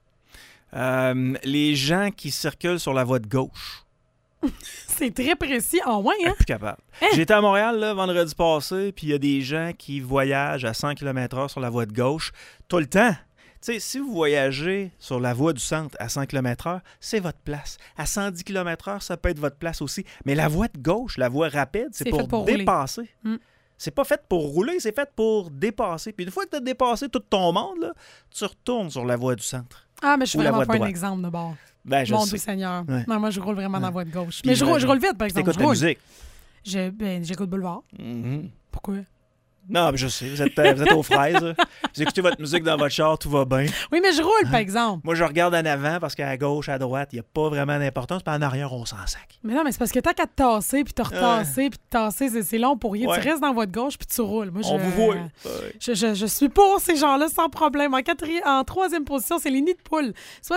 [SPEAKER 2] Les gens qui circulent sur la voie de gauche.
[SPEAKER 3] C'est très précis. Ah ouais, hein?
[SPEAKER 2] Plus capable. J'étais à Montréal là, vendredi passé, puis il y a des gens qui voyagent à 100 km/h sur la voie de gauche tout le temps. Tu sais, si vous voyagez sur la voie du centre à 100 km/h, c'est votre place. À 110 km/h, ça peut être votre place aussi. Mais la voie de gauche, la voie rapide, c'est pour dépasser. C'est pas fait pour rouler, c'est fait pour dépasser. Puis une fois que tu as dépassé tout ton monde, là, tu retournes sur la voie du centre.
[SPEAKER 3] Ah, mais je suis vraiment pas un exemple de bord.
[SPEAKER 2] Ben, je
[SPEAKER 3] Mon
[SPEAKER 2] sais.
[SPEAKER 3] Dieu Seigneur. Ouais. Non, moi, je roule vraiment dans la voie de gauche.
[SPEAKER 2] Puis
[SPEAKER 3] mais je roule vite, par exemple.
[SPEAKER 2] T'écoutes la musique.
[SPEAKER 3] J'écoute Boulevard.
[SPEAKER 2] Mm-hmm.
[SPEAKER 3] Pourquoi?
[SPEAKER 2] Non, mais je sais, vous êtes aux fraises. Vous écoutez votre musique dans votre char, tout va bien.
[SPEAKER 3] Oui, mais je roule, par exemple.
[SPEAKER 2] Moi, je regarde en avant parce qu'à gauche, à droite, il n'y a pas vraiment d'importance. Puis en arrière, on s'en sac.
[SPEAKER 3] Mais non, mais c'est parce que tant qu'à te tasser, puis te retasser, puis te tasser, c'est long pour rien.
[SPEAKER 2] Ouais.
[SPEAKER 3] Tu restes dans votre gauche, puis tu roules. Moi,
[SPEAKER 2] On vous voit.
[SPEAKER 3] Je suis pour ces gens-là sans problème. En troisième position, c'est les nids de poules.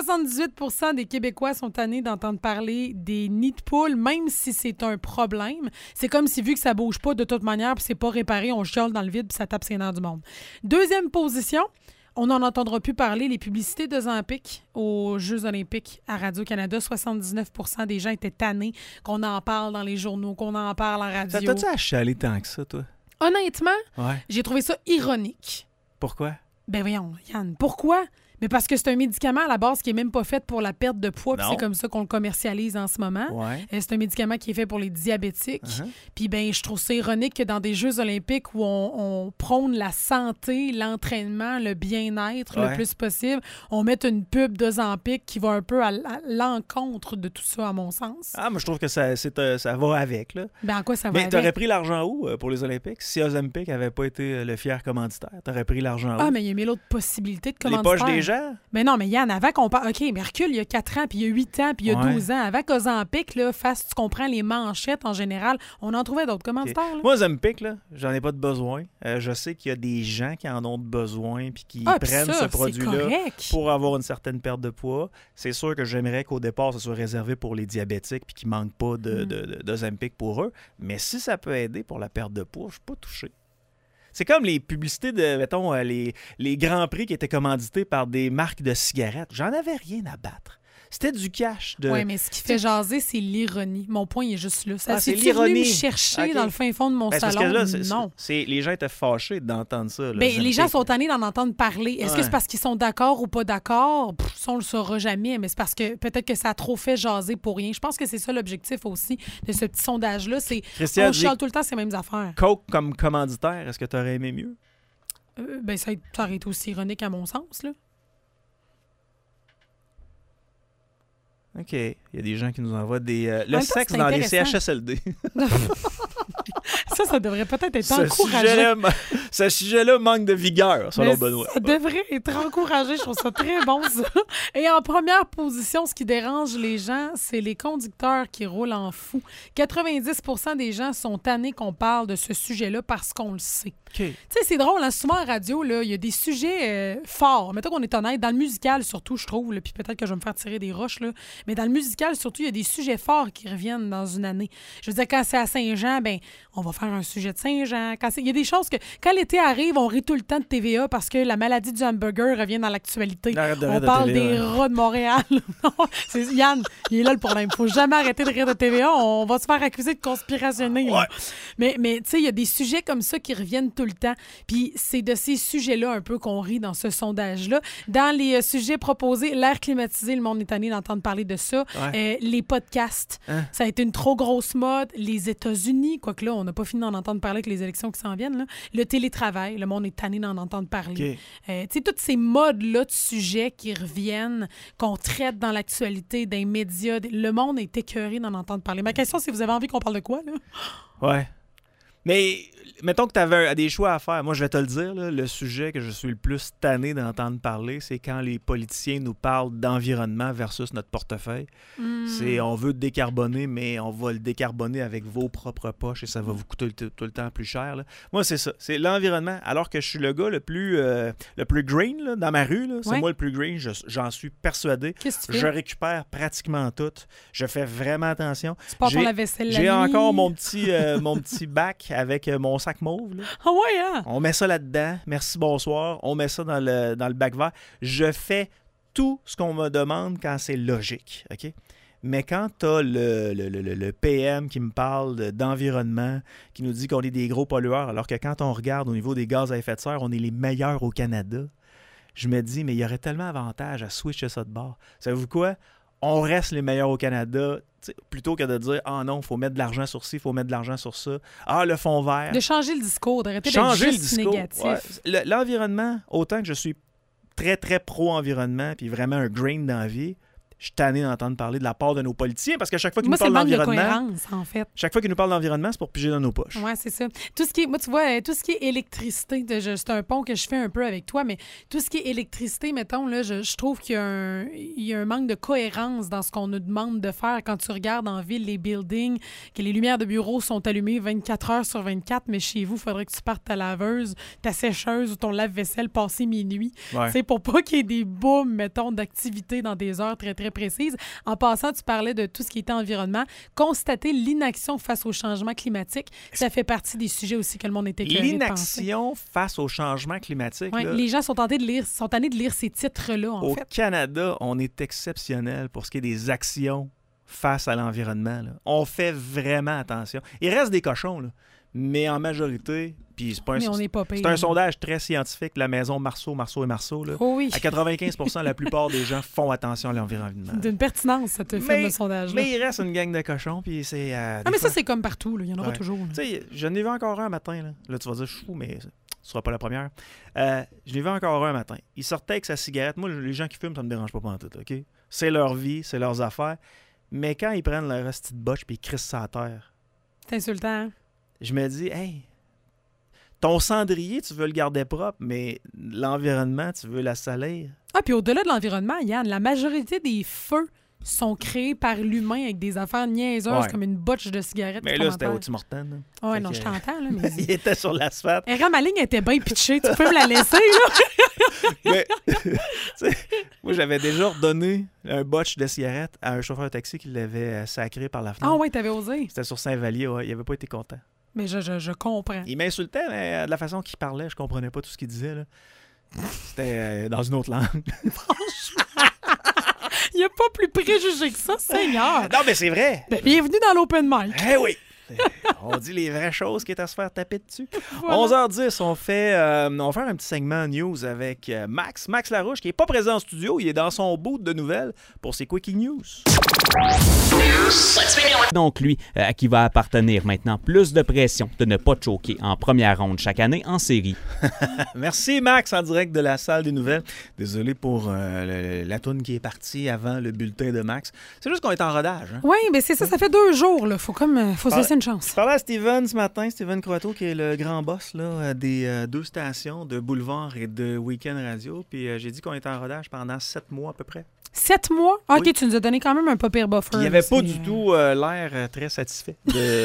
[SPEAKER 3] 78% des Québécois sont tannés d'entendre parler des nids de poules, même si c'est un problème. C'est comme si, vu que ça bouge pas de toute manière, puis c'est pas réparé, on chiale dans le vide, puis ça tape ses nerfs du monde. Deuxième position, on n'en entendra plus parler, les publicités d'Ozempic aux Jeux olympiques à Radio-Canada. 79% des gens étaient tannés qu'on en parle dans les journaux, qu'on en parle en radio.
[SPEAKER 2] Ça t'a-tu achalé tant que ça, toi?
[SPEAKER 3] Honnêtement, j'ai trouvé ça ironique.
[SPEAKER 2] Pourquoi?
[SPEAKER 3] Ben voyons, Yann, pourquoi? Mais parce que c'est un médicament à la base qui est même pas fait pour la perte de poids, puis c'est comme ça qu'on le commercialise en ce moment.
[SPEAKER 2] Ouais.
[SPEAKER 3] C'est un médicament qui est fait pour les diabétiques. Puis ben, je trouve ça ironique que dans des Jeux olympiques où on prône la santé, l'entraînement, le bien-être le plus possible, on mette une pub d'Ozempic qui va un peu à l'encontre de tout ça, à mon sens.
[SPEAKER 2] Ah, moi, je trouve que ça va avec, là.
[SPEAKER 3] Ben, en quoi ça va
[SPEAKER 2] Mais
[SPEAKER 3] avec?
[SPEAKER 2] t'aurais pris l'argent où pour les Olympiques? Si Ozempic n'avait pas été le fier commanditaire, t'aurais pris l'argent où?
[SPEAKER 3] Ah, mais il y a mis l'autre possibilité de
[SPEAKER 2] les
[SPEAKER 3] commanditaire.
[SPEAKER 2] poches des gens?
[SPEAKER 3] Mais non, mais Yann, avant qu'on parle... OK, mais recule, il y a 4 ans, puis il y a 8 ans, puis il y a 12 ans. Avant qu'Ozempic fasse, tu comprends, les manchettes en général, on en trouvait d'autres commanditaires. Là.
[SPEAKER 2] Moi, Ozempic, j'en ai pas de besoin. Je sais qu'il y a des gens qui en ont besoin puis qui prennent ce produit-là pour avoir une certaine perte de poids. C'est sûr que j'aimerais qu'au départ, ce soit réservé pour les diabétiques puis qu'il ne manque pas d'Ozempic pour eux. Mais si ça peut aider pour la perte de poids, je suis pas touché. C'est comme les publicités de, mettons, les grands prix qui étaient commandités par des marques de cigarettes. J'en avais rien à battre. C'était du cash.
[SPEAKER 3] Oui, mais ce qui fait jaser, c'est l'ironie. Mon point est juste là. Ça,
[SPEAKER 2] c'est l'ironie.
[SPEAKER 3] Venu me chercher dans le fin fond de mon salon?
[SPEAKER 2] Parce que là,
[SPEAKER 3] non.
[SPEAKER 2] Les gens étaient fâchés d'entendre ça.
[SPEAKER 3] Ben, les gens sont tannés d'en entendre parler. Est-ce que c'est parce qu'ils sont d'accord ou pas d'accord? Ça, on le saura jamais, mais c'est parce que peut-être que ça a trop fait jaser pour rien. Je pense que c'est ça l'objectif aussi de ce petit sondage-là. C'est on chiale tout le temps ces mêmes affaires.
[SPEAKER 2] Coke comme commanditaire, est-ce que tu aurais aimé mieux?
[SPEAKER 3] Ben, ça aurait été aussi ironique à mon sens, là.
[SPEAKER 2] OK. Il y a des gens qui nous envoient le sexe dans les CHSLD.
[SPEAKER 3] Ça devrait peut-être être encouragé.
[SPEAKER 2] Ce sujet-là manque de vigueur, selon Benoît. Ça
[SPEAKER 3] devrait être encouragé. Je trouve ça très bon, ça. Et en première position, ce qui dérange les gens, c'est les conducteurs qui roulent en fou. 90% des gens sont tannés qu'on parle de ce sujet-là parce qu'on le sait.
[SPEAKER 2] Okay.
[SPEAKER 3] Tu sais, c'est drôle, hein? Souvent en radio, il y a des sujets forts. Mettons qu'on est honnête, dans le musical surtout, je trouve, puis peut-être que je vais me faire tirer des roches, là, mais dans le musical surtout, il y a des sujets forts qui reviennent dans une année. Je veux dire, quand c'est à Saint-Jean, ben on va faire un sujet de Saint-Jean. Il y a des choses que, quand l'été arrive, on rit tout le temps de TVA parce que la maladie du hamburger revient dans l'actualité. On parle des rats de Montréal. C'est Yann, il est là le problème. Faut jamais arrêter de rire de TVA. On va se faire accuser de conspirationner. Ouais. Mais tu sais, il y a des sujets comme ça qui reviennent tout le temps. Puis c'est de ces sujets-là un peu qu'on rit dans ce sondage-là. Dans les sujets proposés, l'air climatisé, le monde est tanné d'entendre parler de ça. Ouais. Les podcasts, ça a été une trop grosse mode. Les États-Unis, quoique là, on n'a pas fini d'en entendre parler avec les élections qui s'en viennent. Là. Le télétravail, le monde est tanné d'en entendre parler. Okay. Tu sais, toutes ces modes-là de sujets qui reviennent, qu'on traite dans l'actualité, dans les médias, le monde est écœuré d'en entendre parler. Ma question, c'est vous avez envie qu'on parle de quoi, là?
[SPEAKER 2] Ouais. Mais mettons que tu avais des choix à faire. Moi, je vais te le dire, là, le sujet que je suis le plus tanné d'entendre parler, c'est quand les politiciens nous parlent d'environnement versus notre portefeuille. C'est on veut décarboner, mais on va le décarboner avec vos propres poches et ça va vous coûter tout le temps plus cher. Là. Moi, c'est ça. C'est l'environnement. Alors que je suis le gars le plus green là, dans ma rue. Là. C'est moi le plus green. J'en suis persuadé.
[SPEAKER 3] Qu'est-ce que tu fais?
[SPEAKER 2] Je récupère pratiquement tout. Je fais vraiment attention.
[SPEAKER 3] Tu portes la vaisselle
[SPEAKER 2] J'ai encore mon petit bac avec mon sac mauve. Là.
[SPEAKER 3] Ah ouais, hein?
[SPEAKER 2] On met ça là-dedans. Merci, bonsoir. On met ça dans le bac vert. Je fais tout ce qu'on me demande quand c'est logique. OK? Mais quand tu as le PM qui me parle d'environnement, qui nous dit qu'on est des gros pollueurs, alors que quand on regarde au niveau des gaz à effet de serre, on est les meilleurs au Canada, je me dis, mais il y aurait tellement d'avantages à switcher ça de bord. Savez-vous quoi? On reste les meilleurs au Canada, plutôt que de dire « Ah non, il faut mettre de l'argent sur ci, il faut mettre de l'argent sur ça. Ah, le fond vert. »
[SPEAKER 3] De changer le discours, d'arrêter d'être juste négatif.
[SPEAKER 2] Ouais. L'environnement, autant que je suis très, très pro-environnement puis vraiment un grain dans la vie, Je suis tanné d'entendre parler de la part de nos politiciens parce qu'à chaque fois qu'ils
[SPEAKER 3] Moi,
[SPEAKER 2] nous parlent
[SPEAKER 3] c'est le manque de
[SPEAKER 2] d'environnement,
[SPEAKER 3] cohérence, en fait.
[SPEAKER 2] chaque fois qu'ils nous parlent d'environnement, c'est pour piger dans nos poches.
[SPEAKER 3] Oui, c'est ça. Tout ce qui est, moi, tu vois, tout ce qui est électricité, c'est un pont que je fais un peu avec toi, mais tout ce qui est électricité, mettons, là, je trouve qu'il y a un manque de cohérence dans ce qu'on nous demande de faire quand tu regardes en ville les buildings, que les lumières de bureau sont allumées 24 heures sur 24, mais chez vous, il faudrait que tu partes ta laveuse, ta sécheuse ou ton lave-vaisselle passer minuit.
[SPEAKER 2] Ouais.
[SPEAKER 3] C'est pour pas qu'il y ait des booms, mettons, d'activité dans des heures très, très précises. En passant, tu parlais de tout ce qui était environnement. Constater l'inaction face au changement climatique, ça fait partie des sujets aussi que le monde est éclairé de penser.
[SPEAKER 2] L'inaction face au changement climatique.
[SPEAKER 3] Ouais,
[SPEAKER 2] là,
[SPEAKER 3] les gens sont tannés de lire ces titres-là, en
[SPEAKER 2] au
[SPEAKER 3] fait.
[SPEAKER 2] Canada, on est exceptionnel pour ce qui est des actions face à l'environnement. Là. On fait vraiment attention. Il reste des cochons, là, mais en majorité, puis
[SPEAKER 3] Mais on n'est pas pire.
[SPEAKER 2] c'est un sondage très scientifique, la maison Marceau et Marceau. Là.
[SPEAKER 3] Oh oui.
[SPEAKER 2] À 95%, la plupart des gens font attention à l'environnement.
[SPEAKER 3] D'une pertinence, cette film de sondage-là.
[SPEAKER 2] Mais il reste une gang de cochons, puis c'est...
[SPEAKER 3] mais ça, c'est comme partout. Là. Il y en aura
[SPEAKER 2] Ouais.
[SPEAKER 3] toujours. Là.
[SPEAKER 2] Tu sais, je n'ai vu encore un matin. Là, tu vas dire, je suis fou, mais ce ne sera pas la première. Je n'ai vu encore un matin. Il sortait avec sa cigarette. Moi, les gens qui fument, ça me dérange pas pantoute, OK? C'est leur vie, c'est leurs affaires. Mais quand ils prennent leur reste de botche puis ils crissent ça à terre,
[SPEAKER 3] C'est insultant. Hein?
[SPEAKER 2] je me dis, hey, ton cendrier, tu veux le garder propre, mais l'environnement, tu veux la salir.
[SPEAKER 3] Ah, puis au-delà de l'environnement, Yann, la majorité des feux sont créés par l'humain avec des affaires niaiseuses
[SPEAKER 2] Ouais.
[SPEAKER 3] comme une botche de cigarette.
[SPEAKER 2] Mais là, c'était au Tim Hortons.
[SPEAKER 3] Ah ouais, non, je t'entends, là, mais...
[SPEAKER 2] Il était sur l'asphalte.
[SPEAKER 3] Ma ligne était bien pitchée. Tu peux me la laisser, là?
[SPEAKER 2] Mais, tu sais, moi, j'avais déjà redonné un botch de cigarette à un chauffeur de taxi qui l'avait sacré par la fenêtre.
[SPEAKER 3] Ah ouais, t'avais osé.
[SPEAKER 2] C'était sur Saint-Vallier, ouais. Il n'avait pas été content.
[SPEAKER 3] Mais je comprends.
[SPEAKER 2] Il m'insultait, mais de la façon qu'il parlait, je comprenais pas tout ce qu'il disait. Là. C'était dans une autre langue.
[SPEAKER 3] Il n'y a pas plus préjugé que ça, Seigneur.
[SPEAKER 2] Non, mais c'est vrai.
[SPEAKER 3] Ben, bienvenue dans l'Open Mic.
[SPEAKER 2] Eh oui. On dit les vraies choses qui est à se faire taper dessus.
[SPEAKER 3] Voilà.
[SPEAKER 2] 11h10, on va faire un petit segment news avec Max Larouche, qui n'est pas présent en studio. Il est dans son boot de nouvelles pour ses Quickie News.
[SPEAKER 4] Donc lui, à qui va appartenir maintenant plus de pression de ne pas choquer en première ronde chaque année en série.
[SPEAKER 2] Merci Max, en direct de la salle des nouvelles. Désolé pour la toune qui est partie avant le bulletin de Max. C'est juste qu'on est en rodage. Hein?
[SPEAKER 3] Oui, mais c'est ça, ça fait 2 jours. Là. Faut se laisser une chance.
[SPEAKER 2] Je parlais à Steven ce matin, Steven Croteau, qui est le grand boss là, des 2 stations de Boulevard et de Week-end Radio. Puis j'ai dit qu'on était en rodage pendant 7 mois à peu près.
[SPEAKER 3] 7 mois? OK,
[SPEAKER 2] Oui.
[SPEAKER 3] tu nous as donné quand même un pas pire buffer.
[SPEAKER 2] Il n'y avait pas du tout l'air très satisfait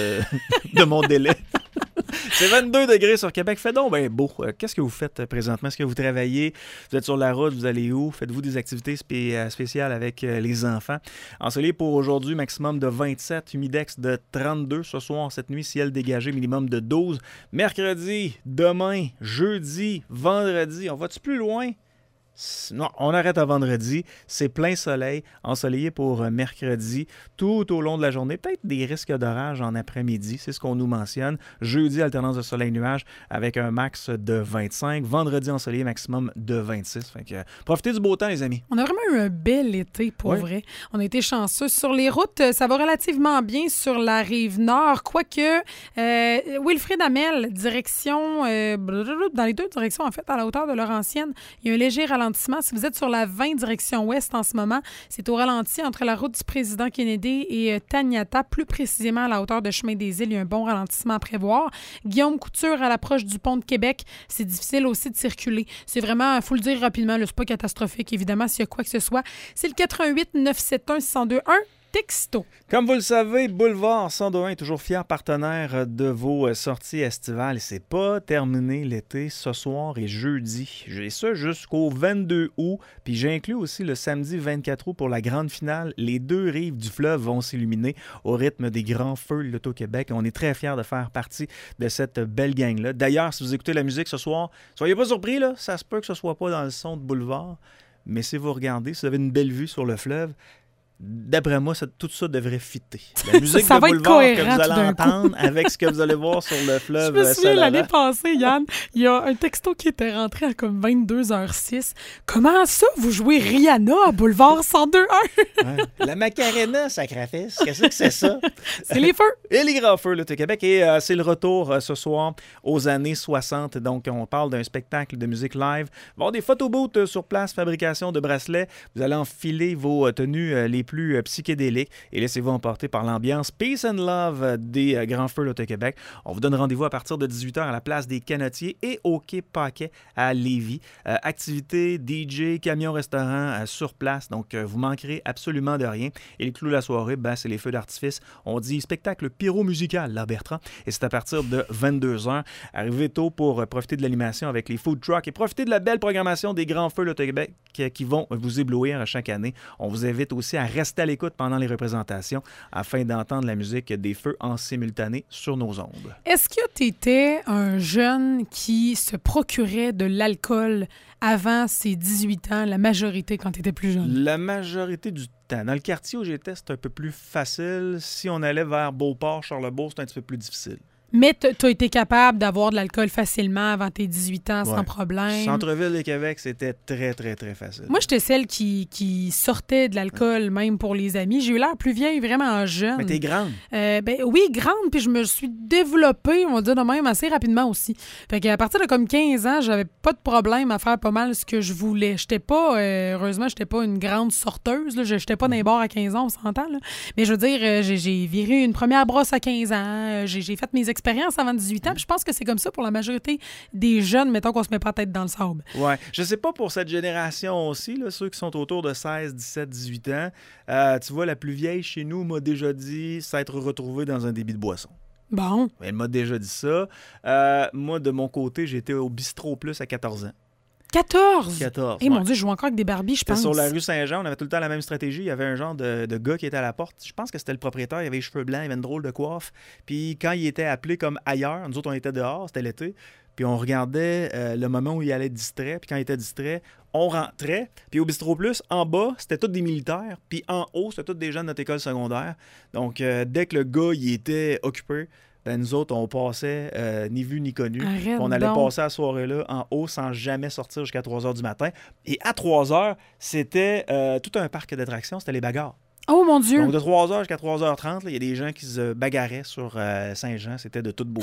[SPEAKER 2] de mon délai. C'est 22 degrés sur Québec. Fait donc ben beau. Qu'est-ce que vous faites présentement? Est-ce que vous travaillez? Vous êtes sur la route? Vous allez où? Faites-vous des activités spéciales avec les enfants? Ensoleillé pour aujourd'hui, maximum de 27. Humidex de 32. Ce soir, cette nuit, ciel dégagé, minimum de 12. Mercredi, demain, jeudi, vendredi. On va-tu plus loin? Non, on arrête à vendredi. C'est plein soleil, ensoleillé pour mercredi, tout au long de la journée. Peut-être des risques d'orage en après-midi, c'est ce qu'on nous mentionne. Jeudi, alternance de soleil-nuage avec un max de 25. Vendredi, ensoleillé, maximum de 26. Fait que, profitez du beau temps, les amis.
[SPEAKER 3] On a vraiment eu un bel été, pour vrai. On a été chanceux. Sur les routes, ça va relativement bien sur la rive nord, quoique Wilfrid Hamel, direction, dans les 2 directions, en fait, à la hauteur de Laurentienne, il y a un léger ralentissement. Si vous êtes sur la 20 direction ouest en ce moment, c'est au ralenti entre la route du président Kennedy et Taniata, plus précisément à la hauteur de Chemin des Îles. Il y a un bon ralentissement à prévoir. Guillaume Couture, à l'approche du pont de Québec, c'est difficile aussi de circuler. C'est vraiment, il faut le dire rapidement, c'est pas catastrophique, évidemment, s'il y a quoi que ce soit. C'est le 88 971 1021. Texto.
[SPEAKER 2] Comme vous le savez, Boulevard 1021 est toujours fier partenaire de vos sorties estivales. Et c'est pas terminé l'été ce soir et jeudi. J'ai ça jusqu'au 22 août. Puis j'inclus aussi le samedi 24 août pour la grande finale. Les 2 rives du fleuve vont s'illuminer au rythme des grands feux de l'Auto-Québec. On est très fiers de faire partie de cette belle gang-là. D'ailleurs, si vous écoutez la musique ce soir, soyez pas surpris, là, ça se peut que ce soit pas dans le son de Boulevard. Mais si vous regardez, si vous avez une belle vue sur le fleuve, D'après moi, tout ça devrait fitter. La musique
[SPEAKER 3] Ça
[SPEAKER 2] de
[SPEAKER 3] va être
[SPEAKER 2] boulevard que
[SPEAKER 3] cohérent
[SPEAKER 2] vous allez
[SPEAKER 3] tout d'un coup.
[SPEAKER 2] entendre avec ce que vous allez voir sur le fleuve
[SPEAKER 3] Je me souviens, l'année
[SPEAKER 2] Saint-Laurent.
[SPEAKER 3] passée, Yann, il y a un texto qui était rentré à comme 22h06. Comment ça, vous jouez Rihanna à Boulevard 102.1?
[SPEAKER 2] Ouais. La Macarena, sacrafesse, qu'est-ce que c'est ça?
[SPEAKER 3] C'est les feux.
[SPEAKER 2] Et les grands feux, là, au Québec. Et c'est le retour ce soir aux années 60. Donc, on parle d'un spectacle de musique live. Il va y avoir des photobooths sur place, fabrication de bracelets. Vous allez enfiler vos tenues les plus psychédéliques et laissez-vous emporter par l'ambiance Peace and Love des grands feux là, au Québec. On vous donne rendez-vous à partir de 18h à la place des Canotiers et au Quai Paquet à Lévis. Activités, DJ, camion-restaurant sur place. Donc, vous manquerez absolument de rien. Et le clou de la soirée, c'est les feux d'artifice. On dit spectacle pyro-musical, là, Bertrand. Et c'est à partir de 22h. Arrivez tôt pour profiter de l'animation avec les food trucks et profiter de la belle programmation des grands feux là, au Québec qui vont vous éblouir chaque année. On vous invite aussi à rester à l'écoute pendant les représentations afin d'entendre la musique des feux en simultané sur nos ondes.
[SPEAKER 3] Est-ce que tu étais un jeune qui se procurait de l'alcool avant ses 18 ans, la majorité quand tu étais plus jeune?
[SPEAKER 2] La majorité du temps. Dans le quartier où j'étais, c'était un peu plus facile. Si on allait vers Beauport, Charlebourg, c'était un petit peu plus difficile.
[SPEAKER 3] Mais tu as été capable d'avoir de l'alcool facilement avant tes 18 ans sans problème.
[SPEAKER 2] Centre-ville de Québec, c'était très, très, très facile.
[SPEAKER 3] Moi, j'étais celle qui sortait de l'alcool, même pour les amis. J'ai eu l'air plus vieille, vraiment jeune.
[SPEAKER 2] Mais t'es grande.
[SPEAKER 3] Oui, grande, puis je me suis développée, on va dire de même, assez rapidement aussi. Fait qu'à partir de comme 15 ans, j'avais pas de problème à faire pas mal ce que je voulais. J'étais pas, heureusement, j'étais pas une grande sorteuse. Là. J'étais pas dans les bars à 15 ans, on s'entend. Là. Mais je veux dire, j'ai viré une première brosse à 15 ans. J'ai fait mes expériences avant 18 ans. Puis je pense que c'est comme ça pour la majorité des jeunes, mettons qu'on se met pas la tête dans le sable.
[SPEAKER 2] Ouais. Je sais pas pour cette génération aussi, là, ceux qui sont autour de 16, 17, 18 ans. Tu vois, la plus vieille chez nous m'a déjà dit s'être retrouvée dans un débit de boisson.
[SPEAKER 3] Bon.
[SPEAKER 2] Elle m'a déjà dit ça. Moi, de mon côté, j'étais au Bistrot Plus à 14 ans.
[SPEAKER 3] 14?
[SPEAKER 2] Ouais.
[SPEAKER 3] Mon Dieu, je joue encore avec des Barbies, je pense.
[SPEAKER 2] C'était sur la rue Saint-Jean, on avait tout le temps la même stratégie. Il y avait un genre de gars qui était à la porte. Je pense que c'était le propriétaire, il avait les cheveux blancs, il avait une drôle de coiffe. Puis quand il était appelé comme ailleurs, nous autres, on était dehors, c'était l'été. Puis on regardait le moment où il allait être distrait. Puis quand il était distrait, on rentrait. Puis au Bistrot Plus, en bas, c'était tous des militaires. Puis en haut, c'était tous des gens de notre école secondaire. Donc, dès que le gars, il était occupé, nous autres, on passait ni vu ni connu. On allait passer la soirée-là en haut sans jamais sortir jusqu'à 3 h du matin. Et à 3 h, c'était tout un parc d'attractions. C'était les bagarres.
[SPEAKER 3] Oh mon Dieu!
[SPEAKER 2] Donc de 3 h jusqu'à 3h30, il y a des gens qui se bagarraient sur Saint-Jean. C'était de toute beauté.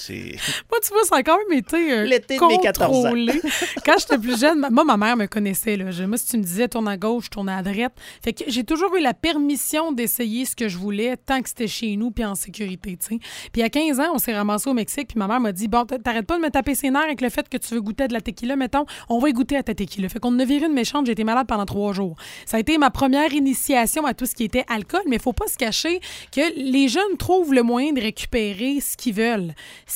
[SPEAKER 3] Moi, tu vois, ça a quand même été
[SPEAKER 2] l'été de mes 14 ans.
[SPEAKER 3] Quand j'étais plus jeune, moi, ma mère me connaissait. Là. Moi, si tu me disais tourne à gauche, je tournais à droite. Fait que j'ai toujours eu la permission d'essayer ce que je voulais tant que c'était chez nous puis en sécurité. T'sais. Puis à 15 ans, on s'est ramassé au Mexique. Puis ma mère m'a dit bon, t'arrêtes pas de me taper ses nerfs avec le fait que tu veux goûter de la tequila. Mettons, on va y goûter à ta tequila. Fait qu'on a viré une méchante. J'ai été malade pendant 3 jours. Ça a été ma première initiation à tout ce qui était alcool. Mais il faut pas se cacher que les jeunes trouvent le moyen de récupérer ce qu'ils veulent.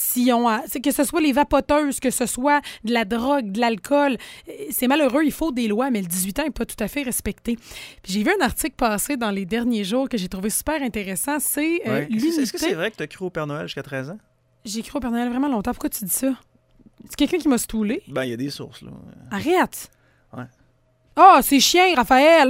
[SPEAKER 3] Que ce soit les vapoteuses, que ce soit de la drogue, de l'alcool, c'est malheureux, il faut des lois, mais le 18 ans n'est pas tout à fait respecté. Puis j'ai vu un article passer dans les derniers jours que j'ai trouvé super intéressant, c'est l'unité...
[SPEAKER 2] Est-ce que c'est vrai que tu as cru au Père Noël jusqu'à 13 ans?
[SPEAKER 3] J'ai cru au Père Noël vraiment longtemps. Pourquoi tu dis ça? C'est quelqu'un qui m'a stoulé?
[SPEAKER 2] Il y a des sources, là.
[SPEAKER 3] Arrête!
[SPEAKER 2] Ouais.
[SPEAKER 3] Ah, c'est chien, Raphaël!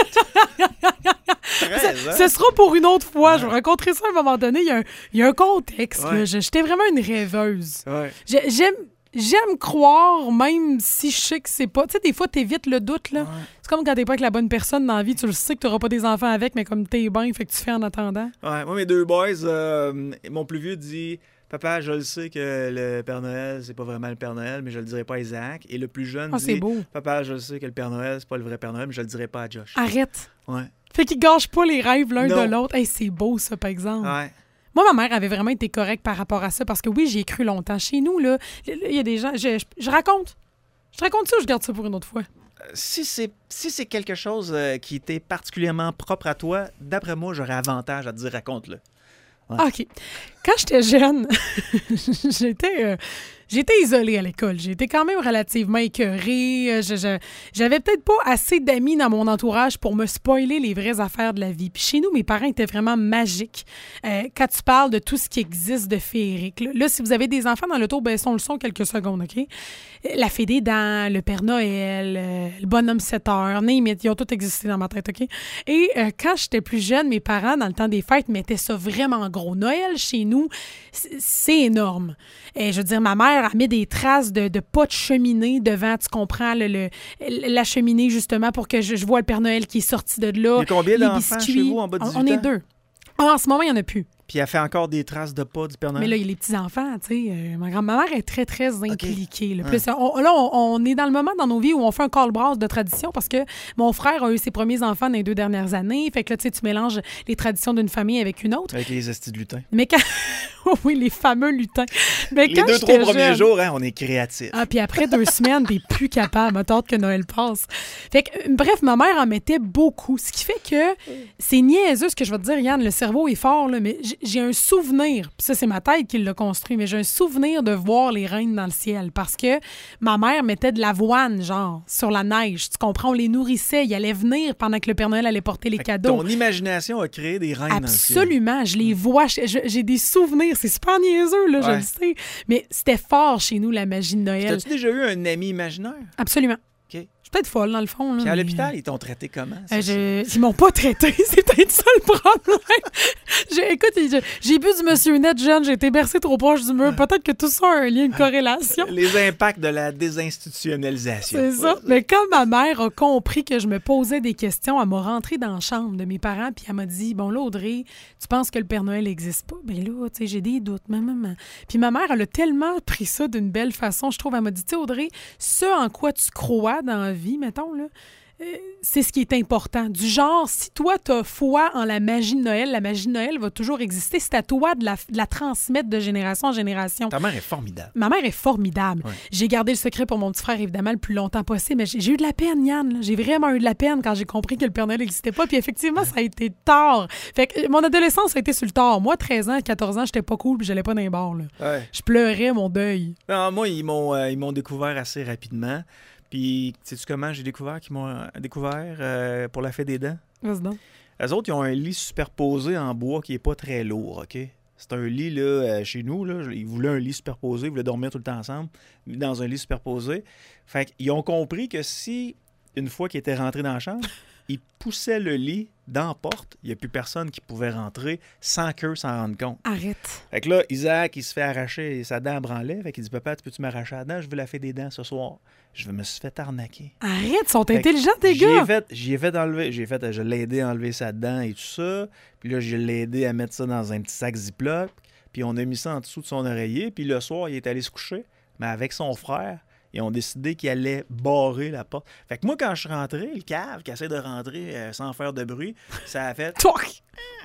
[SPEAKER 3] Ce sera pour une autre fois. Ouais. Je vais rencontrer ça à un moment donné. Il y a un contexte. Ouais. J'étais vraiment une rêveuse.
[SPEAKER 2] Ouais.
[SPEAKER 3] J'aime croire, même si je sais que c'est pas... Tu sais, des fois, t'évites le doute, là. Ouais. C'est comme quand t'es pas avec la bonne personne dans la vie. Tu le sais que t'auras pas des enfants avec, mais comme t'es bien, fait que tu fais en attendant.
[SPEAKER 2] Ouais, moi, mes 2 boys, mon plus vieux dit... Papa, je le sais que le Père Noël, c'est pas vraiment le Père Noël, mais je le dirai pas à Isaac. Et le plus jeune dit,
[SPEAKER 3] c'est beau.
[SPEAKER 2] Papa, je le sais que le Père Noël, c'est pas le vrai Père Noël, mais je le dirai pas à Josh.
[SPEAKER 3] Arrête.
[SPEAKER 2] Ouais.
[SPEAKER 3] Fait qu'ils gâchent pas les rêves l'un de l'autre. Hey, c'est beau, ça, par exemple.
[SPEAKER 2] Ouais.
[SPEAKER 3] Moi, ma mère avait vraiment été correcte par rapport à ça, parce que oui, j'y ai cru longtemps. Chez nous, là, il y a des gens... Je raconte. Je raconte ça ou je garde ça pour une autre fois?
[SPEAKER 2] Si c'est quelque chose qui était particulièrement propre à toi, d'après moi, j'aurais avantage à te dire raconte-le.
[SPEAKER 3] Ouais. OK. Quand j'étais jeune, j'étais isolée à l'école. J'étais quand même relativement écœurée. J'avais peut-être pas assez d'amis dans mon entourage pour me spoiler les vraies affaires de la vie. Puis chez nous, mes parents étaient vraiment magiques. Quand tu parles de tout ce qui existe de féerique, là, si vous avez des enfants dans l'auto, baissons le son quelques secondes, OK? La Fée des Dents, le Père Noël, le Bonhomme 7 heures, ils ont tous existé dans ma tête, OK? Et quand j'étais plus jeune, mes parents, dans le temps des fêtes, mettaient ça vraiment gros. Noël, chez nous, c'est énorme. Et je veux dire, ma mère a mis des traces de pas de cheminée devant, tu comprends, la cheminée, justement, pour que je vois le Père Noël qui est sorti de là.
[SPEAKER 2] Il y a combien d'enfants
[SPEAKER 3] biscuits.
[SPEAKER 2] chez vous en bas de 18 ans?
[SPEAKER 3] On est 2. En ce moment, il n'y en a plus.
[SPEAKER 2] Puis elle fait encore des traces de pas du Père Noël?
[SPEAKER 3] Mais là, il y a les petits-enfants, tu sais. Ma mère est très, très impliquée. Là. Plus, on est dans le moment dans nos vies où on fait un call-brass de tradition parce que mon frère a eu ses premiers enfants dans les 2 dernières années. Fait que là, tu sais, tu mélanges les traditions d'une famille avec une autre.
[SPEAKER 2] Avec les estis de lutins.
[SPEAKER 3] Mais quand... oui, les fameux lutins. Mais
[SPEAKER 2] les 2-3 premiers jours, hein, on est créatifs.
[SPEAKER 3] Ah, puis après 2 semaines, t'es plus capable. Attends que Noël passe. Fait que, bref, ma mère en mettait beaucoup. Ce qui fait que c'est niaiseux ce que je vais te dire, Yann. Le cerveau est fort, là, mais j'ai un souvenir, puis ça, c'est ma tête qui l'a construit, mais j'ai un souvenir de voir les reines dans le ciel parce que ma mère mettait de l'avoine, genre, sur la neige. Tu comprends? On les nourrissait. Ils allaient venir pendant que le Père Noël allait porter les cadeaux.
[SPEAKER 2] Ton imagination a créé des reines dans le ciel.
[SPEAKER 3] Absolument. Je les vois. J'ai des souvenirs. C'est super niaiseux, là, je le sais. Mais c'était fort chez nous, la magie de Noël.
[SPEAKER 2] As-tu déjà eu un ami imaginaire?
[SPEAKER 3] Absolument.
[SPEAKER 2] OK.
[SPEAKER 3] Je suis peut-être folle, dans le fond. Là,
[SPEAKER 2] puis à l'hôpital, ils t'ont traité comment?
[SPEAKER 3] Ils m'ont pas traité. C'est peut-être ça le problème. Écoute, j'ai bu du Monsieur Net jeune. J'ai été bercée trop proche du mur. Peut-être que tout ça a un lien, une corrélation.
[SPEAKER 2] Les impacts de la désinstitutionnalisation.
[SPEAKER 3] C'est ça. Mais quand ma mère a compris que je me posais des questions, elle m'a rentrée dans la chambre de mes parents puis elle m'a dit, bon là, Audrey, tu penses que le Père Noël n'existe pas? Bien là, tu sais, j'ai des doutes. Maman. Puis ma mère, elle a tellement pris ça d'une belle façon, je trouve. Elle m'a dit, tu sais, Audrey, ce en quoi tu crois dans la vie, mettons, là, c'est ce qui est important. Du genre, si toi, tu as foi en la magie de Noël, la magie de Noël va toujours exister. C'est à toi de la transmettre de génération en génération.
[SPEAKER 2] Ta mère est formidable.
[SPEAKER 3] Ma mère est formidable.
[SPEAKER 2] Ouais.
[SPEAKER 3] J'ai gardé le secret pour mon petit frère, évidemment, le plus longtemps possible. Mais j'ai eu de la peine, Yann. Là. J'ai vraiment eu de la peine quand j'ai compris que le Père Noël n'existait pas. Puis effectivement, ça a été tard. Fait que mon adolescence a été sur le tard. Moi, 13 ans, 14 ans, j'étais pas cool puis j'allais pas dans les bars. Là.
[SPEAKER 2] Ouais.
[SPEAKER 3] Je pleurais mon deuil.
[SPEAKER 2] Non, moi, ils m'ont découvert assez rapidement. Puis, sais-tu comment j'ai découvert qu'ils m'ont découvert pour la Fée des Dents?
[SPEAKER 3] Vas-y donc.
[SPEAKER 2] Eux autres, ils ont un lit superposé en bois qui est pas très lourd, OK? C'est un lit, là, chez nous, là, ils voulaient un lit superposé, ils voulaient dormir tout le temps ensemble, dans un lit superposé. Fait qu'ils ont compris que si, une fois qu'ils étaient rentrés dans la chambre, ils poussaient le lit dans la porte, il n'y a plus personne qui pouvait rentrer sans qu'eux s'en rendent compte.
[SPEAKER 3] Arrête.
[SPEAKER 2] Fait que là, Isaac, il se fait arracher sa dent à branlet. Fait qu'il dit, papa, peux-tu m'arracher la dent? Je veux la Fée des Dents ce soir. Je me suis fait arnaquer.
[SPEAKER 3] Arrête, ils sont intelligents, tes gars.
[SPEAKER 2] Je l'ai aidé à enlever sa dent et tout ça. Puis là, je l'ai aidé à mettre ça dans un petit sac Ziploc. Puis on a mis ça en dessous de son oreiller. Puis le soir, il est allé se coucher. Mais avec son frère, ils ont décidé qu'il allait barrer la porte. Fait que moi, quand je suis rentré, le cave qui essaie de rentrer sans faire de bruit, ça a fait...
[SPEAKER 3] Toc!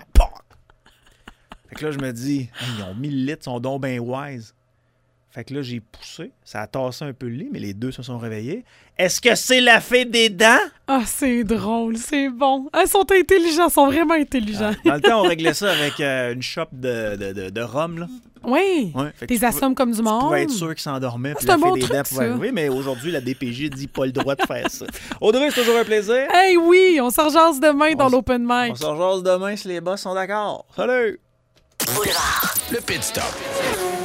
[SPEAKER 2] Fait que là, je me dis, hey, ils ont 1000 litres, ils sont donc bien wise. Fait que là, j'ai poussé. Ça a tassé un peu le lit, mais les deux se sont réveillés. Est-ce que c'est la Fée des Dents?
[SPEAKER 3] Ah, c'est drôle, c'est bon. Ils sont intelligents, ils sont vraiment intelligents.
[SPEAKER 2] Dans le temps, on réglait ça avec une shop de rhum, là.
[SPEAKER 3] Oui,
[SPEAKER 2] Ouais,
[SPEAKER 3] t'es assommes comme du monde.
[SPEAKER 2] Tu pouvais être sûr qu'ils s'endormaient.
[SPEAKER 3] C'est un bon truc,
[SPEAKER 2] pouvait arriver, mais aujourd'hui, la DPJ dit pas le droit de faire ça. Audrey, c'est toujours un plaisir.
[SPEAKER 3] Hey, oui, on s'en jase demain dans l'open mic.
[SPEAKER 2] On s'en jase demain si les boss sont d'accord. Salut!
[SPEAKER 1] Le Pit Stop.